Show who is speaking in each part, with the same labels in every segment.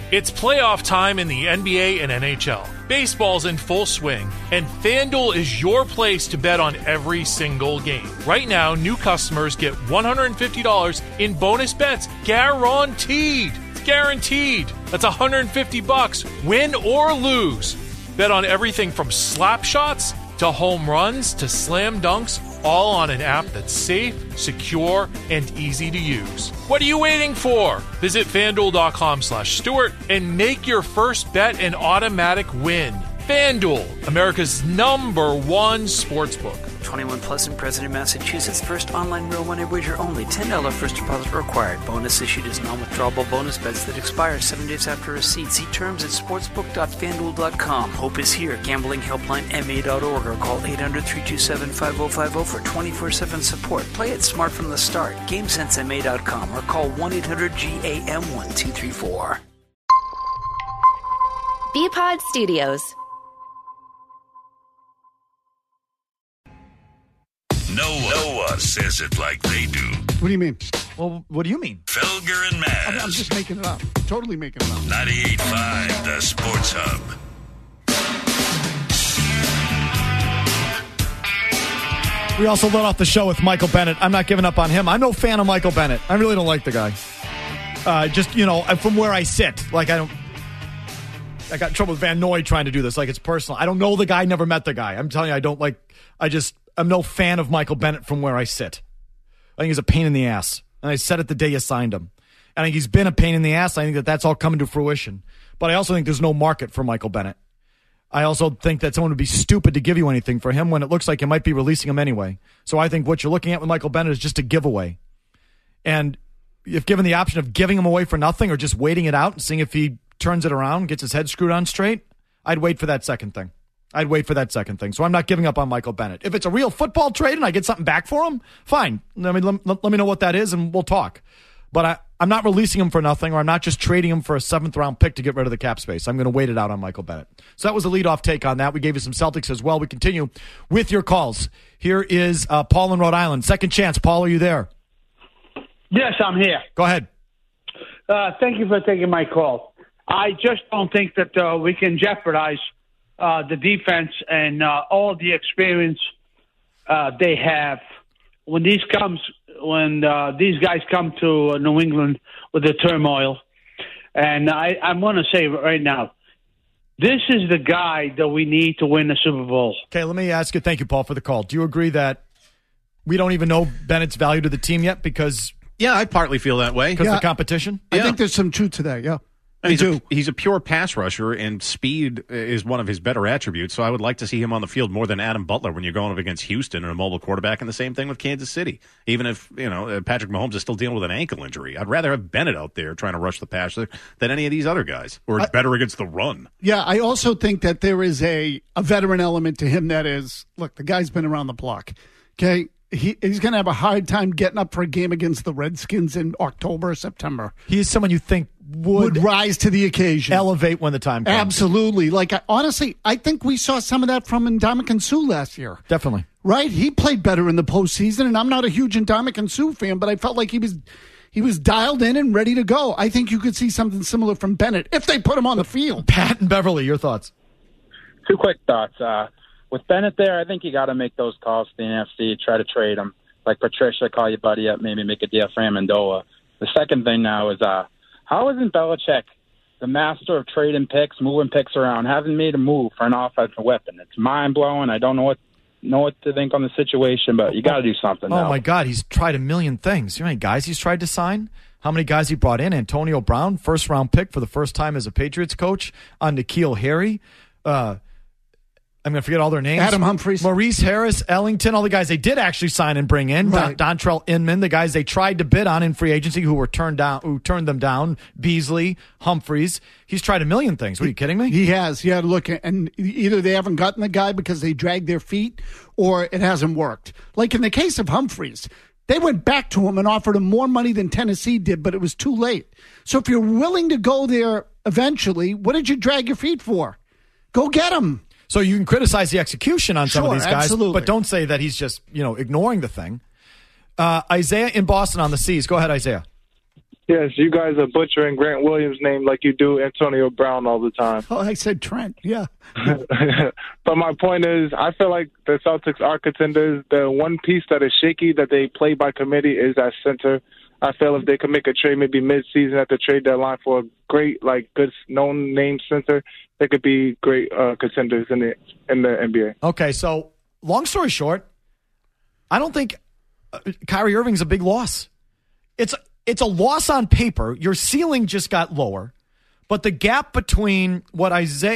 Speaker 1: It's playoff time in the NBA and NHL. Baseball's in full swing, and FanDuel is your place to bet on every single game. Right now, new customers get $150 in bonus bets guaranteed. It's guaranteed. That's $150, win or lose. Bet on everything from slap shots to home runs to slam dunks, all on an app that's safe, secure, and easy to use. What are you waiting for? Visit FanDuel.com/Stewart and make your first bet an automatic win. FanDuel, America's #1 sportsbook.
Speaker 2: 21 plus and present in Massachusetts. First online real money wager only. $10 first deposit required. Bonus issued as non-withdrawable bonus bets that expire 7 days after receipt. See terms at sportsbook.fanduel.com. Hope is here. Gambling helpline ma.org or call 800-327-5050 for 24/7 support. Play it smart from the start. GameSenseMA.com or call 1-800-GAM-1234.
Speaker 3: BPod Studios.
Speaker 4: No one says it like they do.
Speaker 5: What do you mean?
Speaker 6: Well, what do you mean?
Speaker 4: Felger and Maz.
Speaker 5: I'm just making it up. Totally making it up.
Speaker 4: 98.5, the Sports Hub.
Speaker 6: We also let off the show with Michael Bennett. I'm not giving up on him. I'm no fan of Michael Bennett. I really don't like the guy. Just, from where I sit. I got in trouble with Van Noy trying to do this. It's personal. I don't know the guy, never met the guy. I'm telling you, I'm no fan of Michael Bennett from where I sit. I think he's a pain in the ass. And I said it the day you signed him. I think he's been a pain in the ass. I think that's all coming to fruition. But I also think there's no market for Michael Bennett. I also think that someone would be stupid to give you anything for him when it looks like you might be releasing him anyway. So I think what you're looking at with Michael Bennett is just a giveaway. And if given the option of giving him away for nothing or just waiting it out and seeing if he turns it around, gets his head screwed on straight, I'd wait for that second thing. So I'm not giving up on Michael Bennett. If it's a real football trade and I get something back for him, fine. Let me know what that is and we'll talk. But I'm not releasing him for nothing, or I'm not just trading him for a 7th-round pick to get rid of the cap space. I'm going to wait it out on Michael Bennett. So that was a leadoff take on that. We gave you some Celtics as well. We continue with your calls. Here is Paul in Rhode Island. Second chance. Paul, are you there?
Speaker 7: Yes, I'm here.
Speaker 6: Go ahead.
Speaker 7: Thank you for taking my call. I just don't think that we can jeopardize the defense and all the experience they have when these guys come to New England with the turmoil. And I'm going to say right now, this is the guy that we need to win the Super Bowl.
Speaker 6: Okay, let me ask you. Thank you, Paul, for the call. Do you agree that we don't even know Bennett's value to the team yet because?
Speaker 8: Yeah, I partly feel that way.
Speaker 6: Because of the competition?
Speaker 5: I think there's some truth to that, yeah.
Speaker 8: He's a pure pass rusher, and speed is one of his better attributes, so I would like to see him on the field more than Adam Butler when you're going up against Houston and a mobile quarterback, and the same thing with Kansas City. Even if, Patrick Mahomes is still dealing with an ankle injury, I'd rather have Bennett out there trying to rush the passer than any of these other guys, or better against the run.
Speaker 5: Yeah, I also think that there is a veteran element to him that is, look, the guy's been around the block, okay? He's going to have a hard time getting up for a game against the Redskins in October or September.
Speaker 6: He is someone you think would
Speaker 5: rise to the occasion.
Speaker 6: Elevate when the time comes.
Speaker 5: Absolutely. Honestly, I think we saw some of that from Ndamukong Suh last year.
Speaker 6: Definitely.
Speaker 5: Right? He played better in the postseason, and I'm not a huge Ndamukong Suh fan, but I felt like he was dialed in and ready to go. I think you could see something similar from Bennett if they put him on the field.
Speaker 6: Pat and Beverly, your thoughts?
Speaker 9: 2 quick thoughts. With Bennett there, I think you got to make those calls to the NFC, try to trade him. Like Patricia, call your buddy up, maybe make a deal for Amendola. The second thing now is how isn't Belichick the master of trading picks, moving picks around, having made a move for an offensive weapon? It's mind-blowing. I don't know what to think on the situation, but you got to do something now.
Speaker 6: Oh, my God, he's tried a million things. You know how many guys he's tried to sign? How many guys he brought in? Antonio Brown, first-round pick for the first time as a Patriots coach, on N'Keal Harry. I'm going to forget all their names.
Speaker 5: Adam Humphries.
Speaker 6: Maurice Harris, Ellington, all the guys they did actually sign and bring in.
Speaker 5: Right.
Speaker 6: Dontrell Inman, the guys they tried to bid on in free agency who turned them down. Beasley, Humphries. He's tried a million things. What, are you kidding me?
Speaker 5: He has. Yeah, look, and either they haven't gotten the guy because they dragged their feet or it hasn't worked. Like in the case of Humphries, they went back to him and offered him more money than Tennessee did, but it was too late. So if you're willing to go there eventually, what did you drag your feet for? Go get him.
Speaker 6: So you can criticize the execution on some of these guys,
Speaker 5: absolutely.
Speaker 6: But don't say that he's just, ignoring the thing. Isaiah in Boston on the Seas. Go ahead, Isaiah.
Speaker 10: Yes, you guys are butchering Grant Williams' name like you do Antonio Brown all the time.
Speaker 5: Oh, I said Trent. Yeah.
Speaker 10: But my point is, I feel like the Celtics are contenders. The one piece that is shaky that they play by committee is at center. I feel if they could make a trade maybe mid-season at the trade deadline for a great, good known-name center, they could be great contenders in the NBA.
Speaker 6: Okay, so long story short, I don't think Kyrie Irving's a big loss. It's a loss on paper. Your ceiling just got lower, but the gap between what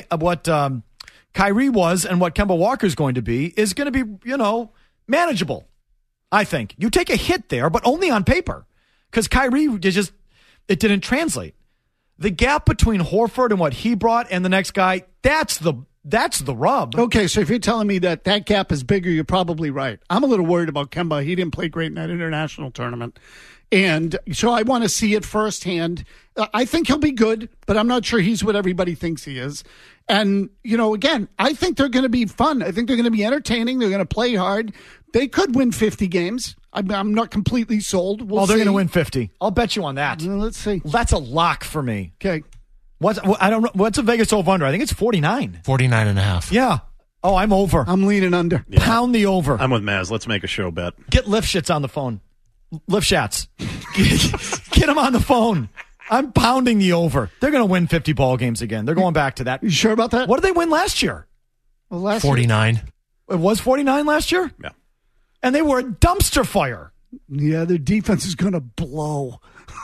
Speaker 6: Kyrie was and what Kemba Walker's going to be is going to be, manageable. I think you take a hit there, but only on paper, because Kyrie it didn't translate. The gap between Horford and what he brought and the next guy, that's the rub.
Speaker 5: Okay, so if you're telling me that gap is bigger, you're probably right. I'm a little worried about Kemba. He didn't play great in that international tournament. And so I want to see it firsthand. I think he'll be good, but I'm not sure he's what everybody thinks he is. And, again, I think they're going to be fun. I think they're going to be entertaining. They're going to play hard. They could win 50 games. I'm not completely sold.
Speaker 6: They're going to win 50. I'll bet you on that.
Speaker 5: Let's see.
Speaker 6: That's a lock for me.
Speaker 5: Okay.
Speaker 6: I don't know. What's a Vegas over-under? I think it's 49.
Speaker 11: 49.5.
Speaker 6: Yeah. Oh, I'm over.
Speaker 5: I'm leaning under.
Speaker 6: Yeah. Pound the over.
Speaker 8: I'm with Maz. Let's make a show bet.
Speaker 6: Get Lifshitz on the phone. Lifshats. Get him on the phone. I'm pounding the over. They're going to win 50 ball games again. They're going back to that.
Speaker 5: You sure about that?
Speaker 6: What did they win last year?
Speaker 5: Well, last
Speaker 11: 49.
Speaker 5: year.
Speaker 6: It was 49 last year?
Speaker 8: Yeah.
Speaker 6: And they were a dumpster fire.
Speaker 5: Yeah, their defense is going to blow.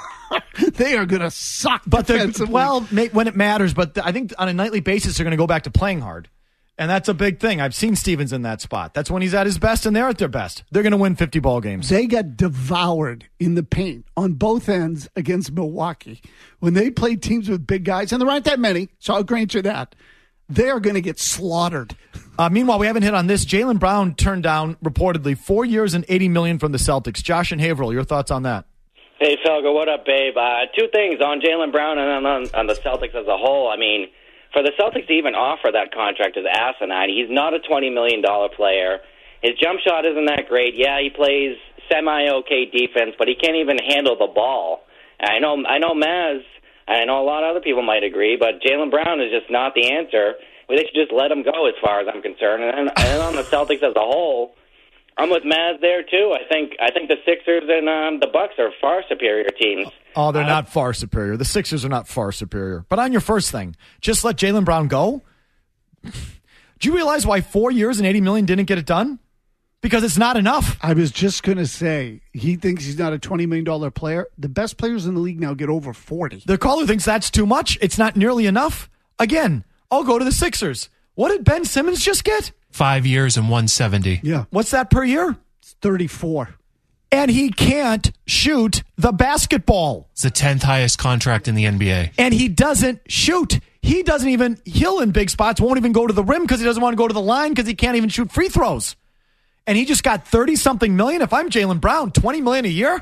Speaker 5: They are going to suck defensively.
Speaker 6: When it matters, but I think on a nightly basis, they're going to go back to playing hard. And that's a big thing. I've seen Stevens in that spot. That's when he's at his best, and they're at their best. They're going to win 50 ball games.
Speaker 5: They got devoured in the paint on both ends against Milwaukee. When they played teams with big guys, and there aren't that many, so I'll grant you that, they are going to get slaughtered.
Speaker 6: Meanwhile, we haven't hit on this. Jaylen Brown turned down, reportedly, 4 years and $80 million from the Celtics. Josh and Haverhill, your thoughts on that?
Speaker 12: Hey, Felga, what up, babe? Two things on Jaylen Brown and on the Celtics as a whole. I mean, for the Celtics to even offer that contract is asinine. He's not a $20 million player. His jump shot isn't that great. Yeah, he plays semi-okay defense, but he can't even handle the ball. And I know Maz, I know a lot of other people might agree, but Jaylen Brown is just not the answer. They should just let him go as far as I'm concerned. And on the Celtics as a whole, I'm with Maz there, too. I think the Sixers and the Bucks are far superior teams.
Speaker 6: Oh, they're not far superior. The Sixers are not far superior. But on your first thing, just let Jaylen Brown go? Do you realize why 4 years and $80 million didn't get it done? Because it's not enough.
Speaker 5: I was just going to say, he thinks he's not a $20 million player. The best players in the league now get over 40.
Speaker 6: The caller thinks that's too much. It's not nearly enough. Again, I'll go to the Sixers. What did Ben Simmons just get?
Speaker 11: 5 years and 170.
Speaker 5: Yeah.
Speaker 6: What's that per year?
Speaker 5: It's 34.
Speaker 6: And he can't shoot the basketball.
Speaker 11: It's the 10th highest contract in the NBA.
Speaker 6: And he doesn't shoot. He'll in big spots, won't even go to the rim because he doesn't want to go to the line because he can't even shoot free throws. And he just got 30-something million. If I'm Jaylen Brown, $20 million a year?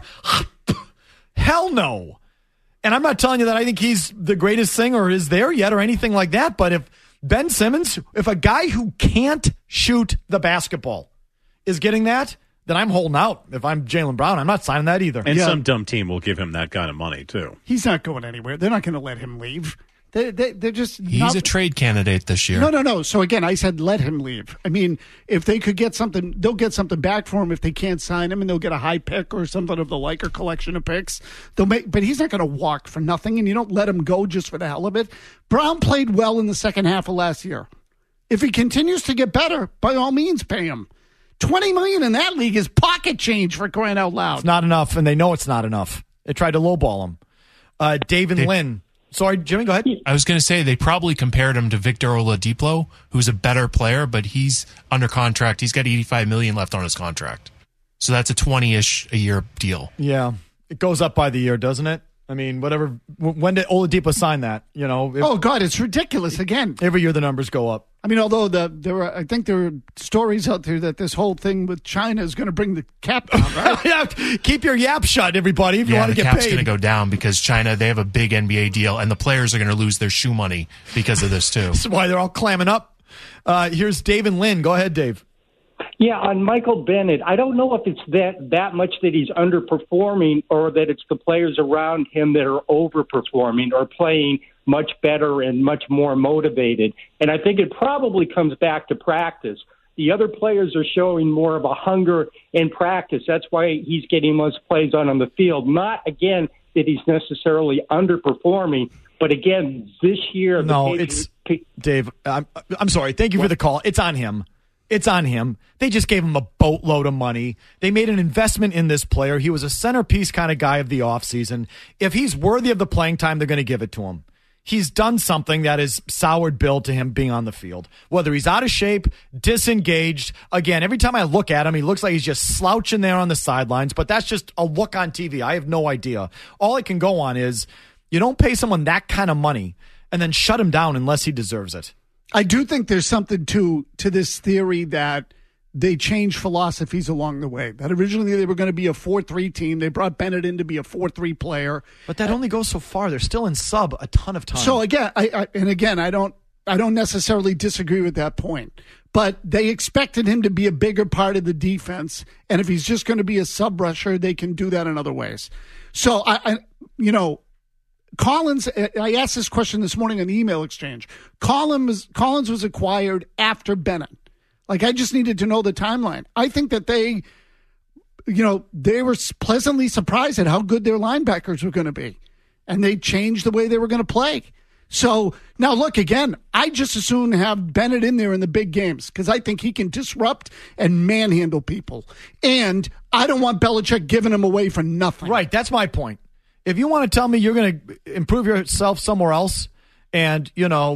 Speaker 6: Hell no. And I'm not telling you that I think he's the greatest thing or is there yet or anything like that. But if Ben Simmons, if a guy who can't shoot the basketball is getting that, then I'm holding out. If I'm Jaylen Brown, I'm not signing that either.
Speaker 8: And some dumb team will give him that kind of money, too.
Speaker 5: He's not going anywhere. They're not going to let him leave. They're just
Speaker 11: He's a trade candidate this year.
Speaker 5: No. So, again, I said let him leave. I mean, if they could get something, they'll get something back for him if they can't sign him, and they'll get a high pick or something of the like or collection of picks. But he's not going to walk for nothing, and you don't let him go just for the hell of it. Brown played well in the second half of last year. If he continues to get better, by all means, pay him. $20 million in that league is pocket change for crying out loud.
Speaker 6: It's not enough, and they know it's not enough. They tried to lowball him. David Lynn. Sorry, Jimmy, go ahead.
Speaker 11: I was going to say they probably compared him to Victor Oladipo, who's a better player, but he's under contract. He's got $85 million left on his contract. So that's a 20-ish a year deal.
Speaker 6: Yeah. It goes up by the year, doesn't it? I mean, whatever. When did Oladipo sign that?
Speaker 5: Oh, God, it's ridiculous again.
Speaker 6: Every year the numbers go up.
Speaker 5: I mean, although I think there are stories out there that this whole thing with China is going to bring the cap down, right?
Speaker 6: Yeah, keep your yap shut, everybody, if you want to get paid.
Speaker 11: The cap's going to go down because China, they have a big NBA deal, and the players are going to lose their shoe money because of this, too.
Speaker 6: That's why they're all clamming up. Here's Dave and Lynn. Go ahead, Dave.
Speaker 13: Yeah, on Michael Bennett, I don't know if it's that much that he's underperforming or that it's the players around him that are overperforming or playing much better and much more motivated. And I think it probably comes back to practice. The other players are showing more of a hunger in practice. That's why he's getting most plays on the field. Not, again, that he's necessarily underperforming, but again, this year...
Speaker 6: No, it's... Dave, I'm sorry. Thank you for the call. It's on him. It's on him. They just gave him a boatload of money. They made an investment in this player. He was a centerpiece kind of guy of the offseason. If he's worthy of the playing time, they're going to give it to him. He's done something that has soured Bill to him being on the field. Whether he's out of shape, disengaged. Again, every time I look at him, he looks like he's just slouching there on the sidelines, but that's just a look on TV. I have no idea. All I can go on is you don't pay someone that kind of money and then shut him down unless he deserves it.
Speaker 5: I do think there's something to this theory that they changed philosophies along the way. That originally they were going to be a 4-3 team. They brought Bennett in to be a 4-3 player.
Speaker 6: But that only goes so far. They're still in sub a ton of time.
Speaker 5: So again, I don't necessarily disagree with that point. But they expected him to be a bigger part of the defense, and if he's just going to be a sub rusher, they can do that in other ways. So Collins, I asked this question this morning on the email exchange. Collins was acquired after Bennett. Like, I just needed to know the timeline. I think that they were pleasantly surprised at how good their linebackers were going to be. And they changed the way they were going to play. So, now look, again, I just as soon have Bennett in there in the big games because I think he can disrupt and manhandle people. And I don't want Belichick giving him away for nothing.
Speaker 6: Right, that's my point. If you want to tell me you're going to improve yourself somewhere else and,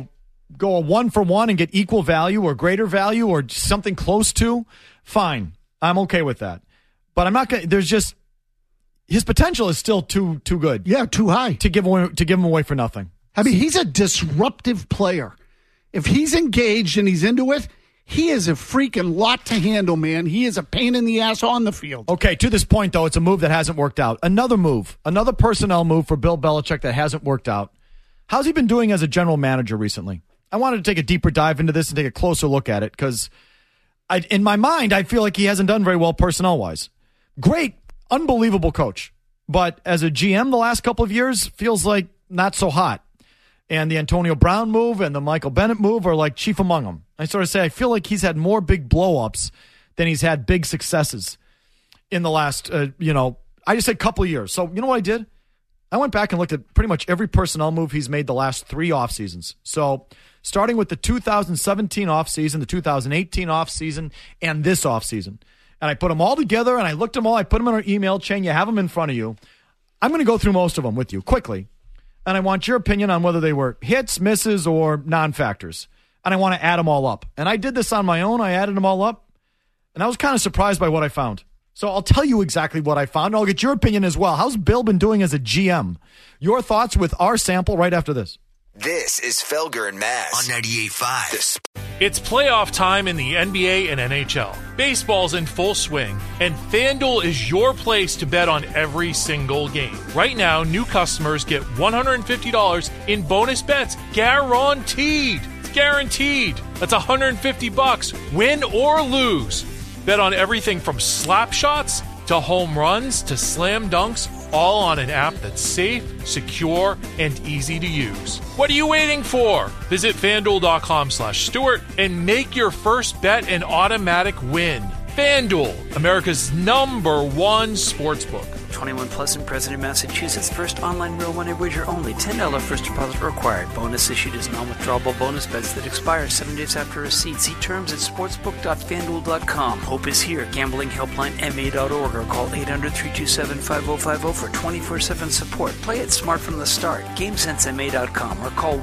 Speaker 6: go a 1-for-1 and get equal value or greater value or something close to, fine. I'm okay with that. But I'm not going to, his potential is still too good.
Speaker 5: Yeah, too high.
Speaker 6: To give him away for nothing.
Speaker 5: I mean, he's a disruptive player. If he's engaged and he's into it, he is a freaking lot to handle, man. He is a pain in the ass on the field.
Speaker 6: Okay, to this point, though, it's a move that hasn't worked out. Another personnel move for Bill Belichick that hasn't worked out. How's he been doing as a general manager recently? I wanted to take a deeper dive into this and take a closer look at it because in my mind, I feel like he hasn't done very well personnel-wise. Great, unbelievable coach. But as a GM the last couple of years, feels like not so hot. And the Antonio Brown move and the Michael Bennett move are like chief among them. I sort of say I feel like he's had more big blow-ups than he's had big successes in the last, I just said couple of years. So you know what I did? I went back and looked at pretty much every personnel move he's made the last 3 off seasons. So starting with the 2017 offseason, the 2018 offseason, and this offseason. And I put them all together, and I looked them all. I put them in our email chain. You have them in front of you. I'm going to go through most of them with you quickly. And I want your opinion on whether they were hits, misses, or non-factors. And I want to add them all up. And I did this on my own. I added them all up. And I was kind of surprised by what I found. So I'll tell you exactly what I found. I'll get your opinion as well. How's Bill been doing as a GM? Your thoughts with our sample right after this.
Speaker 14: This is Felger and Mazz on 98.5.
Speaker 1: It's playoff time in the NBA and NHL. Baseball's in full swing, and FanDuel is your place to bet on every single game. Right now, new customers get $150 in bonus bets guaranteed. It's guaranteed. That's $150, win or lose. Bet on everything from slap shots to home runs to slam dunks, all on an app that's safe, secure, and easy to use. What are you waiting for? Visit FanDuel.com/Stewart and make your first bet an automatic win. FanDuel, America's #1 sportsbook.
Speaker 2: 21 plus and present in Massachusetts. First online real money wager only. $10 first deposit required. Bonus issued as non-withdrawable bonus bets that expire 7 days after receipt. See terms at sportsbook.fanduel.com. Hope is here. Gambling helpline ma.org or call 800-327-5050 for 24/7 support. Play it smart from the start. GameSenseMA.com or call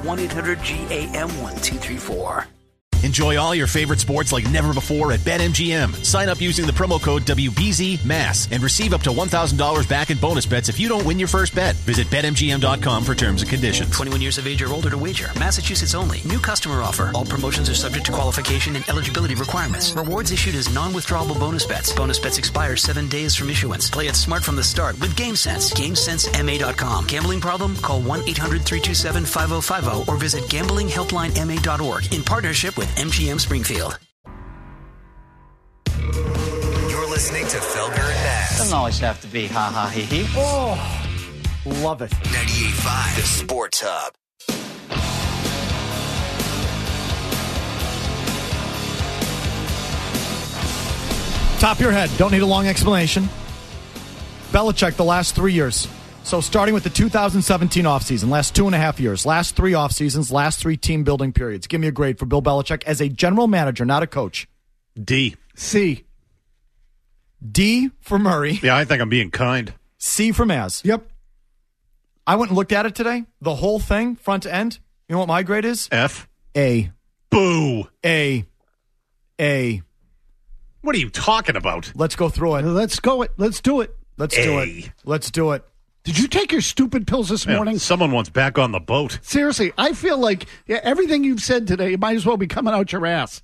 Speaker 2: 1-800-GAM-1234.
Speaker 15: Enjoy all your favorite sports like never before at BetMGM. Sign up using the promo code WBZMASS and receive up to $1,000 back in bonus bets if you don't win your first bet. Visit BetMGM.com for terms and conditions.
Speaker 2: 21 years of age or older to wager. Massachusetts only. New customer offer. All promotions are subject to qualification and eligibility requirements. Rewards issued as non-withdrawable bonus bets. Bonus bets expire 7 days from issuance. Play it smart from the start with GameSense. GameSenseMA.com. Gambling problem? Call 1-800-327-5050 or visit gamblinghelplinema.org in partnership with MGM Springfield.
Speaker 16: Doesn't always have to be ha ha he he.
Speaker 6: Oh, love it.
Speaker 14: 98.5 The Sports Hub.
Speaker 6: Top of your head. Don't need a long explanation. Belichick the last 3 years. So starting with the 2017 offseason, last 2.5 years, last 3 offseasons, last 3 team building periods. Give me a grade for Bill Belichick as a general manager, not a coach.
Speaker 8: D.
Speaker 5: C.
Speaker 6: D for Murray.
Speaker 8: Yeah, I think I'm being kind.
Speaker 6: C for Maz.
Speaker 5: Yep.
Speaker 6: I went and looked at it today. The whole thing, front to end. You know what my grade is?
Speaker 8: F.
Speaker 6: A.
Speaker 8: Boo.
Speaker 6: A.
Speaker 8: What are you talking about?
Speaker 6: Let's go through it.
Speaker 5: Let's do it.
Speaker 6: Let's do it.
Speaker 5: Did you take your stupid pills this morning?
Speaker 8: Someone wants back on the boat.
Speaker 5: Seriously, I feel like everything you've said today might as well be coming out your ass.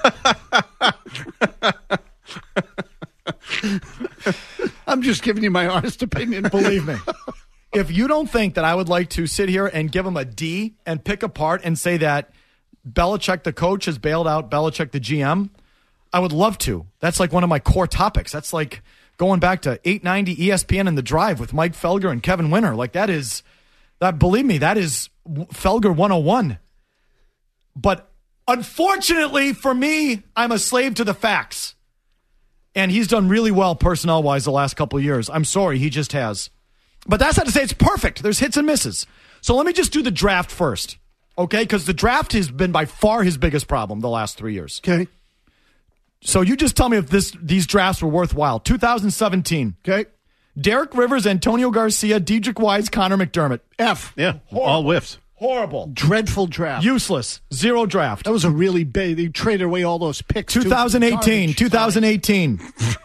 Speaker 5: I'm just giving you my honest opinion.
Speaker 6: Believe me. If you don't think that I would like to sit here and give him a D and pick apart and say that Belichick the coach has bailed out Belichick the GM, I would love to. That's like one of my core topics. That's like going back to 890 ESPN and The Drive with Mike Felger and Kevin Winter. Like believe me, that is Felger 101. But unfortunately for me, I'm a slave to the facts. And he's done really well personnel-wise the last couple of years. I'm sorry, he just has. But that's not to say it's perfect. There's hits and misses. So let me just do the draft first, okay? Because the draft has been by far his biggest problem the last 3 years.
Speaker 5: Okay.
Speaker 6: So you just tell me if these drafts were worthwhile. 2017.
Speaker 5: Okay.
Speaker 6: Derek Rivers, Antonio Garcia, Dedrick Wise, Connor McDermott.
Speaker 5: F.
Speaker 8: Yeah, all whiffs.
Speaker 6: Horrible.
Speaker 5: Dreadful draft.
Speaker 6: Useless. Zero draft.
Speaker 5: That was a really big. They traded away all those picks.
Speaker 6: 2018. 2018.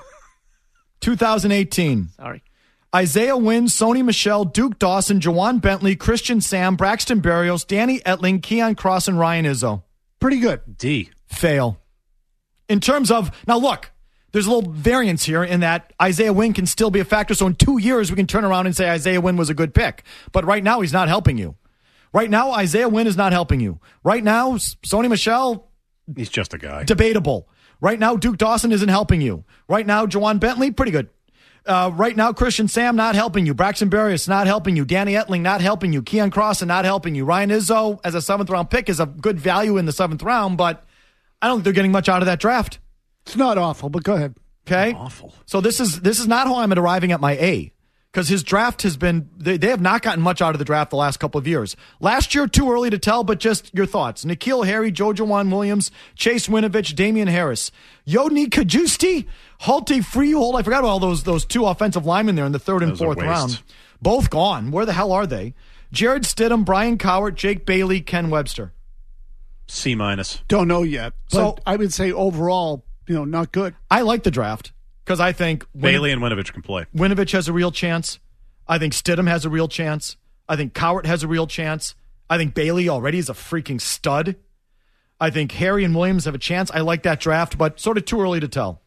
Speaker 6: 2018.
Speaker 5: Sorry.
Speaker 6: Isaiah Wynn, Sony Michel, Duke Dawson, Jawan Bentley, Christian Sam, Braxton Berrios, Danny Etling, Keon Cross, and Ryan Izzo.
Speaker 5: Pretty good.
Speaker 8: D.
Speaker 6: Fail. In terms of, now look, there's a little variance here in that Isaiah Wynn can still be a factor. So in 2 years, we can turn around and say Isaiah Wynn was a good pick. But right now, he's not helping you. Right now, Isaiah Wynn is not helping you. Right now, Sony Michel.
Speaker 8: He's just a guy.
Speaker 6: Debatable. Right now, Duke Dawson isn't helping you. Right now, Jawan Bentley, pretty good. Right now, Christian Sam not helping you. Braxton Berrios not helping you. Danny Etling not helping you. Keon Crossen not helping you. Ryan Izzo, as a 7th-round pick, is a good value in the 7th round, but I don't think they're getting much out of that draft.
Speaker 5: It's not awful, but go ahead.
Speaker 6: Okay?
Speaker 8: Awful.
Speaker 6: So this is not how I'm arriving at my A, because his draft has been, they have not gotten much out of the draft the last couple of years. Last year, too early to tell, but just your thoughts. N'Keal Harry, Jojuan Williams, Chase Winovich, Damian Harris, Yodny Kajusti, Halte Freehold. I forgot about all those 2 offensive linemen there in the 3rd and 4th round. Both gone. Where the hell are they? Jared Stidham, Brian Cowart, Jake Bailey, Ken Webster.
Speaker 8: C-.
Speaker 5: Don't know yet. But
Speaker 6: So
Speaker 5: I would say overall, not good.
Speaker 6: I like the draft because I think
Speaker 8: Bailey and Winovich can play.
Speaker 6: Winovich has a real chance. I think Stidham has a real chance. I think Cowart has a real chance. I think Bailey already is a freaking stud. I think Harry and Williams have a chance. I like that draft, but sort of too early to tell.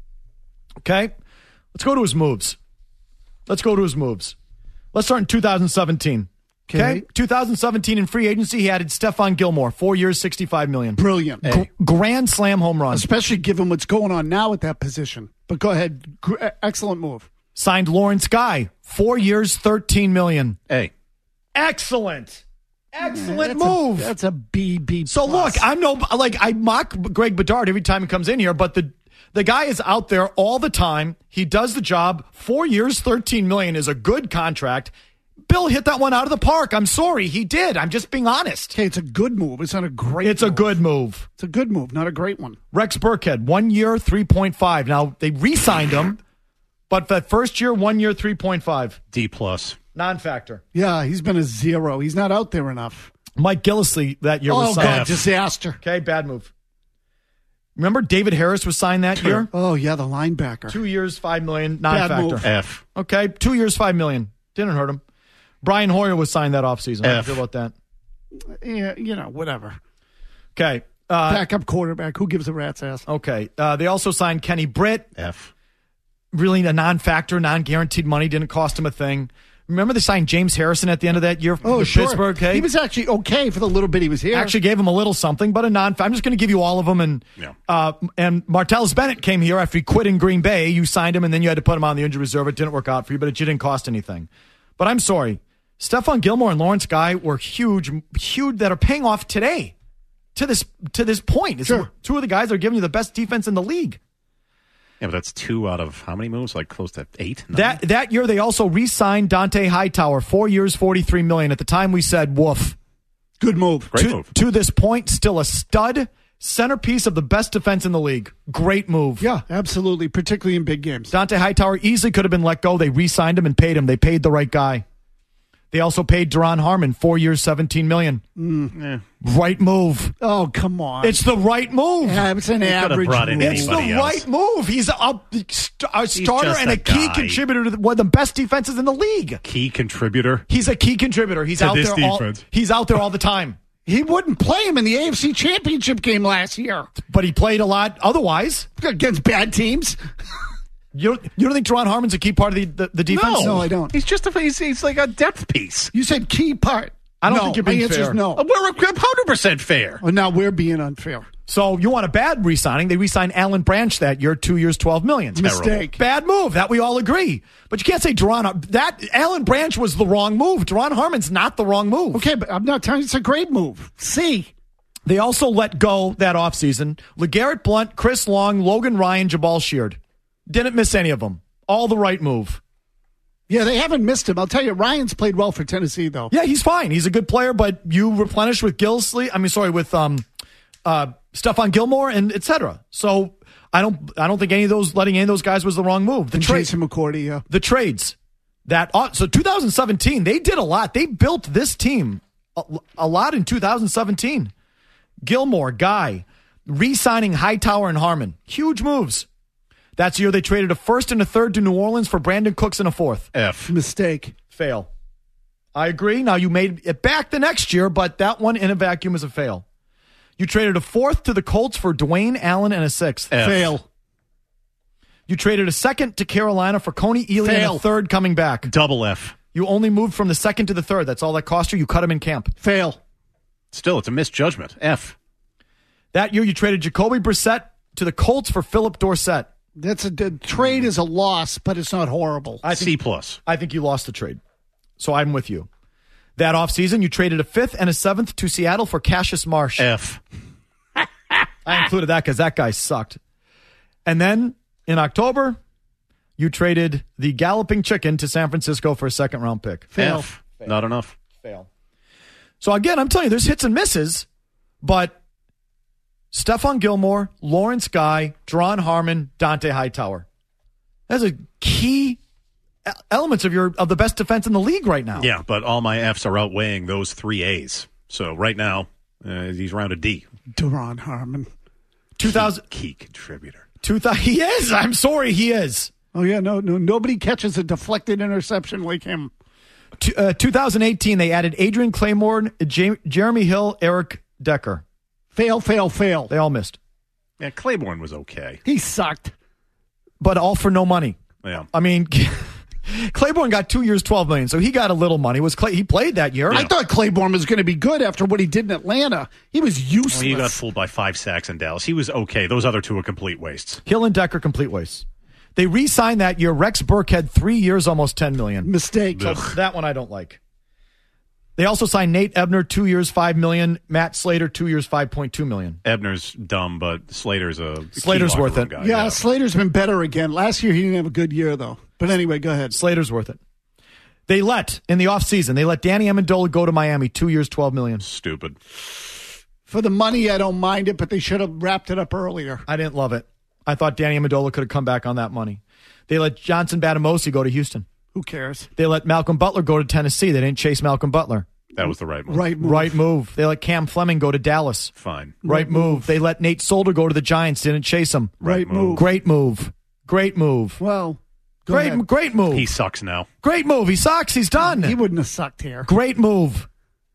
Speaker 6: Okay? Let's go to his moves. Let's start in 2017. Okay? 2017 in free agency, he added Stephon Gilmore, 4 years, $65 million.
Speaker 5: Brilliant.
Speaker 6: Grand slam home run.
Speaker 5: Especially given what's going on now at that position. But go ahead. Excellent move.
Speaker 6: Signed Lawrence Guy, 4 years, $13 million.
Speaker 8: A.
Speaker 6: Excellent move.
Speaker 5: That's a B+.
Speaker 6: So look, I mock Greg Bedard every time he comes in here, but the guy is out there all the time. He does the job. 4 years, $13 million is a good contract. Bill hit that one out of the park. I'm sorry, he did. I'm just being honest.
Speaker 5: Okay, it's a good move. It's not a great
Speaker 6: It's
Speaker 5: move.
Speaker 6: a good move.
Speaker 5: It's a good move, not a great one.
Speaker 6: Rex Burkhead, 1 year, 3.5. Now, they re-signed him, but that first year, 1 year, 3.5.
Speaker 8: D+.
Speaker 6: Non-factor.
Speaker 5: Yeah, he's been a 0. He's not out there enough.
Speaker 6: Mike Gillislee that year was signed.
Speaker 5: Oh, God, disaster.
Speaker 6: Okay, bad move. Remember David Harris was signed that year?
Speaker 5: Oh, yeah, the linebacker.
Speaker 6: 2 years, $5 million,
Speaker 5: Bad
Speaker 6: non-factor.
Speaker 5: move.
Speaker 8: F.
Speaker 6: Okay, 2 years, $5 million. Didn't hurt him. Brian Hoyer was signed that offseason. How do you feel about that?
Speaker 5: Yeah, whatever.
Speaker 6: Okay.
Speaker 5: Backup quarterback. Who gives a rat's ass?
Speaker 6: Okay. They also signed Kenny Britt.
Speaker 8: F.
Speaker 6: Really a non-factor, non-guaranteed money. Didn't cost him a thing. Remember they signed James Harrison at the end of that year for Pittsburgh? Hey?
Speaker 5: He was actually okay for the little bit he was here.
Speaker 6: Actually gave him a little something, but I'm just going to give you all of them. And Martellus Bennett came here after he quit in Green Bay. You signed him, and then you had to put him on the injured reserve. It didn't work out for you, but it didn't cost anything. But I'm sorry. Stephon Gilmore and Lawrence Guy were huge that are paying off today to this point. It's two of the guys that are giving you the best defense in the league.
Speaker 8: Yeah, but that's 2 out of how many moves? Like close to 8?
Speaker 6: That year, they also re-signed Dante Hightower, 4 years, $43 million. At the time, we said, woof.
Speaker 5: Good move.
Speaker 8: Great move.
Speaker 6: To this point, still a stud, centerpiece of the best defense in the league. Great move.
Speaker 5: Yeah, absolutely, particularly in big games.
Speaker 6: Dante Hightower easily could have been let go. They re-signed him and paid him. They paid the right guy. They also paid Duron Harmon, 4 years, $17 million. Right move.
Speaker 5: Oh, come on.
Speaker 6: It's the right move.
Speaker 5: Yeah, it's an average move.
Speaker 6: It's the right move. He's a starter and a key contributor to one of the best defenses in the league.
Speaker 8: Key contributor?
Speaker 6: He's a key contributor. He's out there all the time.
Speaker 5: He wouldn't play him in the AFC Championship game last year.
Speaker 6: But he played a lot otherwise.
Speaker 5: Against bad teams.
Speaker 6: You don't think Duron Harmon's a key part of the defense?
Speaker 5: No, I don't.
Speaker 8: He's just he's like a depth piece.
Speaker 5: You said key part.
Speaker 6: I don't think you're being fair.
Speaker 5: No.
Speaker 8: We're 100% fair.
Speaker 5: Well, now we're being unfair.
Speaker 6: So you want a bad re-signing. They re-signed Alan Branch that year, 2 years, $12 million.
Speaker 5: Mistake.
Speaker 6: Bad move. That we all agree. But you can't say Alan Branch was the wrong move. Duron Harmon's not the wrong move.
Speaker 5: Okay, but I'm not telling you it's a great move. See.
Speaker 6: They also let go that offseason LeGarrette Blount, Chris Long, Logan Ryan, Jabal Sheard. Didn't miss any of them. All the right move.
Speaker 5: Yeah, they haven't missed him. I'll tell you, Ryan's played well for Tennessee, though.
Speaker 6: Yeah, he's fine. He's a good player, but you replenish with Stephon Gilmore and et cetera. So I don't think letting any of those guys was the wrong move.
Speaker 5: Jason McCourty, yeah.
Speaker 6: The trades. So 2017, they did a lot. They built this team a lot in 2017. Gilmore, Guy, re-signing Hightower and Harmon. Huge moves. That's the year they traded a first and a third to New Orleans for Brandon Cooks and a fourth.
Speaker 8: F.
Speaker 5: Mistake.
Speaker 6: Fail. I agree. Now, you made it back the next year, but that one in a vacuum is a fail. You traded a fourth to the Colts for Dwayne Allen and a sixth.
Speaker 8: F.
Speaker 5: Fail.
Speaker 6: You traded a second to Carolina for Coney Ealy and a third coming back.
Speaker 8: Double F.
Speaker 6: You only moved from the second to the third. That's all that cost you. You cut him in camp.
Speaker 5: Fail.
Speaker 8: Still, it's a misjudgment. F.
Speaker 6: That year, you traded Jacoby Brissett to the Colts for Philip Dorsett.
Speaker 5: The trade is a loss, but it's not horrible.
Speaker 8: C+.
Speaker 6: I think you lost the trade. So I'm with you. That offseason, you traded a fifth and a seventh to Seattle for Cassius Marsh.
Speaker 8: F.
Speaker 6: I included that because that guy sucked. And then in October, you traded the Galloping Chicken to San Francisco for a second-round pick.
Speaker 5: Fail.
Speaker 8: F. Not enough.
Speaker 6: Fail. So again, I'm telling you, there's hits and misses, but Stephon Gilmore, Lawrence Guy, Duron Harmon, Dante Hightower. That's a key elements of the best defense in the league right now.
Speaker 8: Yeah, but all my Fs are outweighing those 3 As. So right now, he's around a D.
Speaker 5: Duron Harmon.
Speaker 6: 2000
Speaker 8: key contributor.
Speaker 6: He is. I'm sorry, he is.
Speaker 5: Oh yeah, no, nobody catches a deflected interception like him.
Speaker 6: 2018, they added Adrian Claymore, Jeremy Hill, Eric Decker.
Speaker 5: Fail.
Speaker 6: They all missed.
Speaker 8: Yeah, Claiborne was okay.
Speaker 5: He sucked.
Speaker 6: But all for no money.
Speaker 8: Yeah.
Speaker 6: I mean, Claiborne got 2 years, $12 million, so he got a little money. He played that year.
Speaker 5: Yeah. I thought Claiborne was going to be good after what he did in Atlanta. He was useless.
Speaker 8: Well, he got fooled by 5 sacks in Dallas. He was okay. Those other two are complete wastes.
Speaker 6: Hill and Decker, complete wastes. They re-signed that year. Rex Burkhead, 3 years, almost $10 million.
Speaker 5: Mistake.
Speaker 6: So that one I don't like. They also signed Nate Ebner, 2 years, $5 million. Matt Slater, 2 years, $5.2 million.
Speaker 8: Ebner's dumb, but Slater's
Speaker 6: worth it.
Speaker 8: Guy.
Speaker 5: Yeah, Slater's been better again. Last year he didn't have a good year though. But anyway, go ahead.
Speaker 6: Slater's worth it. In the offseason, they let Danny Amendola go to Miami, 2 years, $12 million.
Speaker 8: Stupid.
Speaker 5: For the money, I don't mind it, but they should have wrapped it up earlier.
Speaker 6: I didn't love it. I thought Danny Amendola could have come back on that money. They let Johnson Batamosi go to Houston.
Speaker 5: Who cares?
Speaker 6: They let Malcolm Butler go to Tennessee. They didn't chase Malcolm Butler.
Speaker 8: That was the right move.
Speaker 5: Right move.
Speaker 6: They let Cam Fleming go to Dallas.
Speaker 8: Fine.
Speaker 6: Right move. They let Nate Solder go to the Giants. Didn't chase him.
Speaker 5: Right move.
Speaker 6: Great move.
Speaker 5: Well,
Speaker 6: great move.
Speaker 8: He sucks now.
Speaker 6: Great move. He sucks. He's done.
Speaker 5: He wouldn't have sucked here.
Speaker 6: Great move.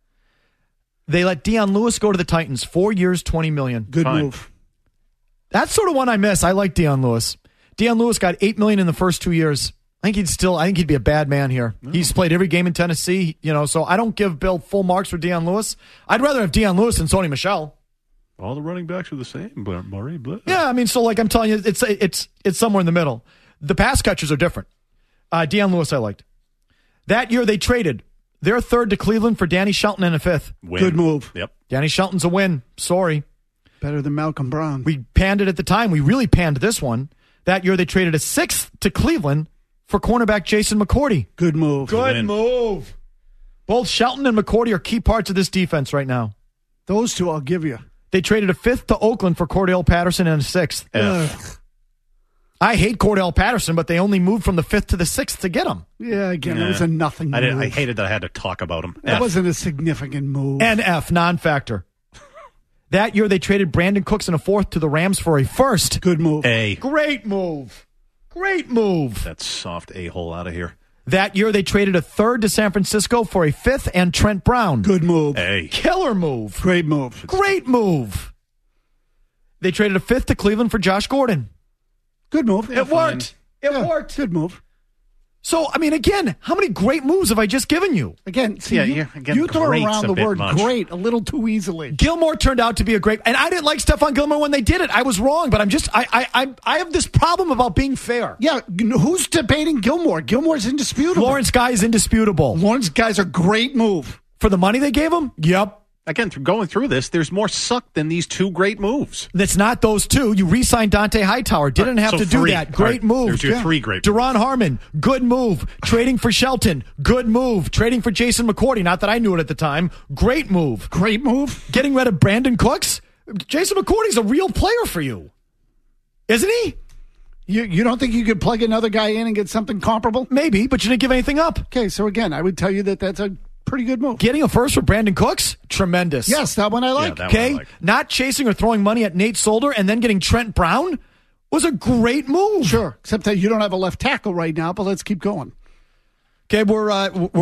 Speaker 6: They let Deion Lewis go to the Titans. 4 years, $20 million.
Speaker 5: Good move.
Speaker 6: That's sort of one I miss. I like Deion Lewis. Deion Lewis got $8 million in the first 2 years. I think he'd be a bad man here. No. He's played every game in Tennessee, so I don't give Bill full marks for Deion Lewis. I'd rather have Deion Lewis than Sony Michel.
Speaker 8: All the running backs are the same, Murray. Blah.
Speaker 6: Yeah, I mean, so like I'm telling you, it's somewhere in the middle. The pass catchers are different. Deion Lewis I liked. That year they traded their third to Cleveland for Danny Shelton and a fifth.
Speaker 8: Win.
Speaker 5: Good move.
Speaker 8: Yep.
Speaker 6: Danny Shelton's a win. Sorry.
Speaker 5: Better than Malcolm Brown.
Speaker 6: We panned it at the time. We really panned this one. That year they traded a sixth to Cleveland for cornerback Jason McCourty.
Speaker 5: Good move.
Speaker 6: Good move. Both Shelton and McCourty are key parts of this defense right now.
Speaker 5: Those two I'll give you.
Speaker 6: They traded a fifth to Oakland for Cordell Patterson and a sixth. I hate Cordell Patterson, but they only moved from the fifth to the sixth to get him.
Speaker 5: Yeah, again, it was a nothing move.
Speaker 8: I hated that I had to talk about him.
Speaker 5: That wasn't a significant move.
Speaker 6: And F, non-factor. That year they traded Brandon Cooks in a fourth to the Rams for a first.
Speaker 5: Good move.
Speaker 8: A.
Speaker 6: Great move. Great move.
Speaker 8: That soft a-hole out of here.
Speaker 6: That year they traded a third to San Francisco for a fifth and Trent Brown.
Speaker 5: Good move.
Speaker 8: A.
Speaker 6: Killer move.
Speaker 5: Great move.
Speaker 6: Great move. They traded a fifth to Cleveland for Josh Gordon.
Speaker 5: Good move.
Speaker 6: It worked. It worked.
Speaker 5: Good move.
Speaker 6: So, I mean, again, how many great moves have I just given you?
Speaker 5: Again, see, you throw around the word great a little too easily.
Speaker 6: Gilmore turned out to be a great, and I didn't like Stephon Gilmore when they did it. I was wrong, but I have this problem about being fair.
Speaker 5: Yeah, who's debating Gilmore? Gilmore's indisputable.
Speaker 6: Lawrence Guy is indisputable.
Speaker 5: Lawrence Guy's a great move.
Speaker 6: For the money they gave him? Yep.
Speaker 8: Again, going through this, there's more suck than these two great moves.
Speaker 6: That's not those two. You re-signed Dante Hightower. Didn't have to do that. Great move.
Speaker 8: There's your three great moves.
Speaker 6: Deron Harmon, good move. Trading for Shelton, good move. Trading for Jason McCourty, not that I knew it at the time. Great move.
Speaker 5: Great move.
Speaker 6: Getting rid of Brandon Cooks. Jason McCourty's a real player for you. Isn't he?
Speaker 5: You don't think you could plug another guy in and get something comparable?
Speaker 6: Maybe, but you didn't give anything up.
Speaker 5: Okay, so again, I would tell you that that's a pretty good move.
Speaker 6: Getting a first for Brandon Cooks? Tremendous.
Speaker 5: Yes, that one I like.
Speaker 8: Yeah,
Speaker 6: okay? Not chasing or throwing money at Nate Solder and then getting Trent Brown was a great move.
Speaker 5: Sure, except that you don't have a left tackle right now, but let's keep going.
Speaker 6: Okay, we're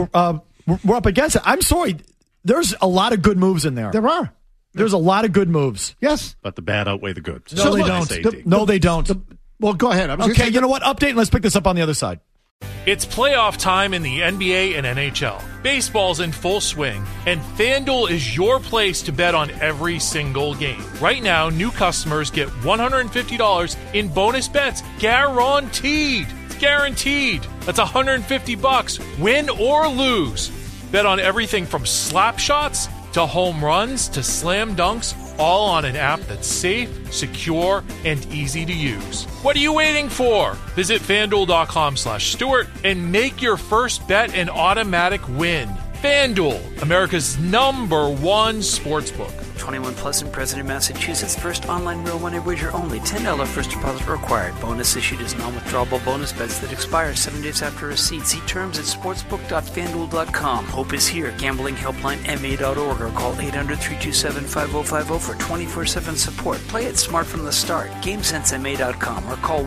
Speaker 6: up against it. I'm sorry. There's a lot of good moves in there.
Speaker 5: There are.
Speaker 6: There's a lot of good moves.
Speaker 5: Yes.
Speaker 8: But the bad outweigh the good.
Speaker 6: No, they don't. No, they don't.
Speaker 5: Well, go ahead.
Speaker 6: Okay, you know what? Update and let's pick this up on the other side.
Speaker 1: It's playoff time in the NBA and NHL. Baseball's in full swing, and FanDuel is your place to bet on every single game. Right now, new customers get $150 in bonus bets guaranteed. It's guaranteed. That's $150, win or lose. Bet on everything from slap shots to home runs to slam dunks, all on an app that's safe, secure, and easy to use. What are you waiting for? Visit FanDuel.com/Stewart and make your first bet an automatic win. FanDuel, America's #1 sportsbook.
Speaker 2: 21 plus and present in Massachusetts. First online real money wager only. $10 first deposit required. Bonus issued as non-withdrawable bonus bets that expire 7 days after receipt. See terms at sportsbook.fanduel.com. Hope is here. Gambling helpline MA.org or call 800-327-5050 for 24/7 support. Play it smart from the start. GameSenseMA.com or call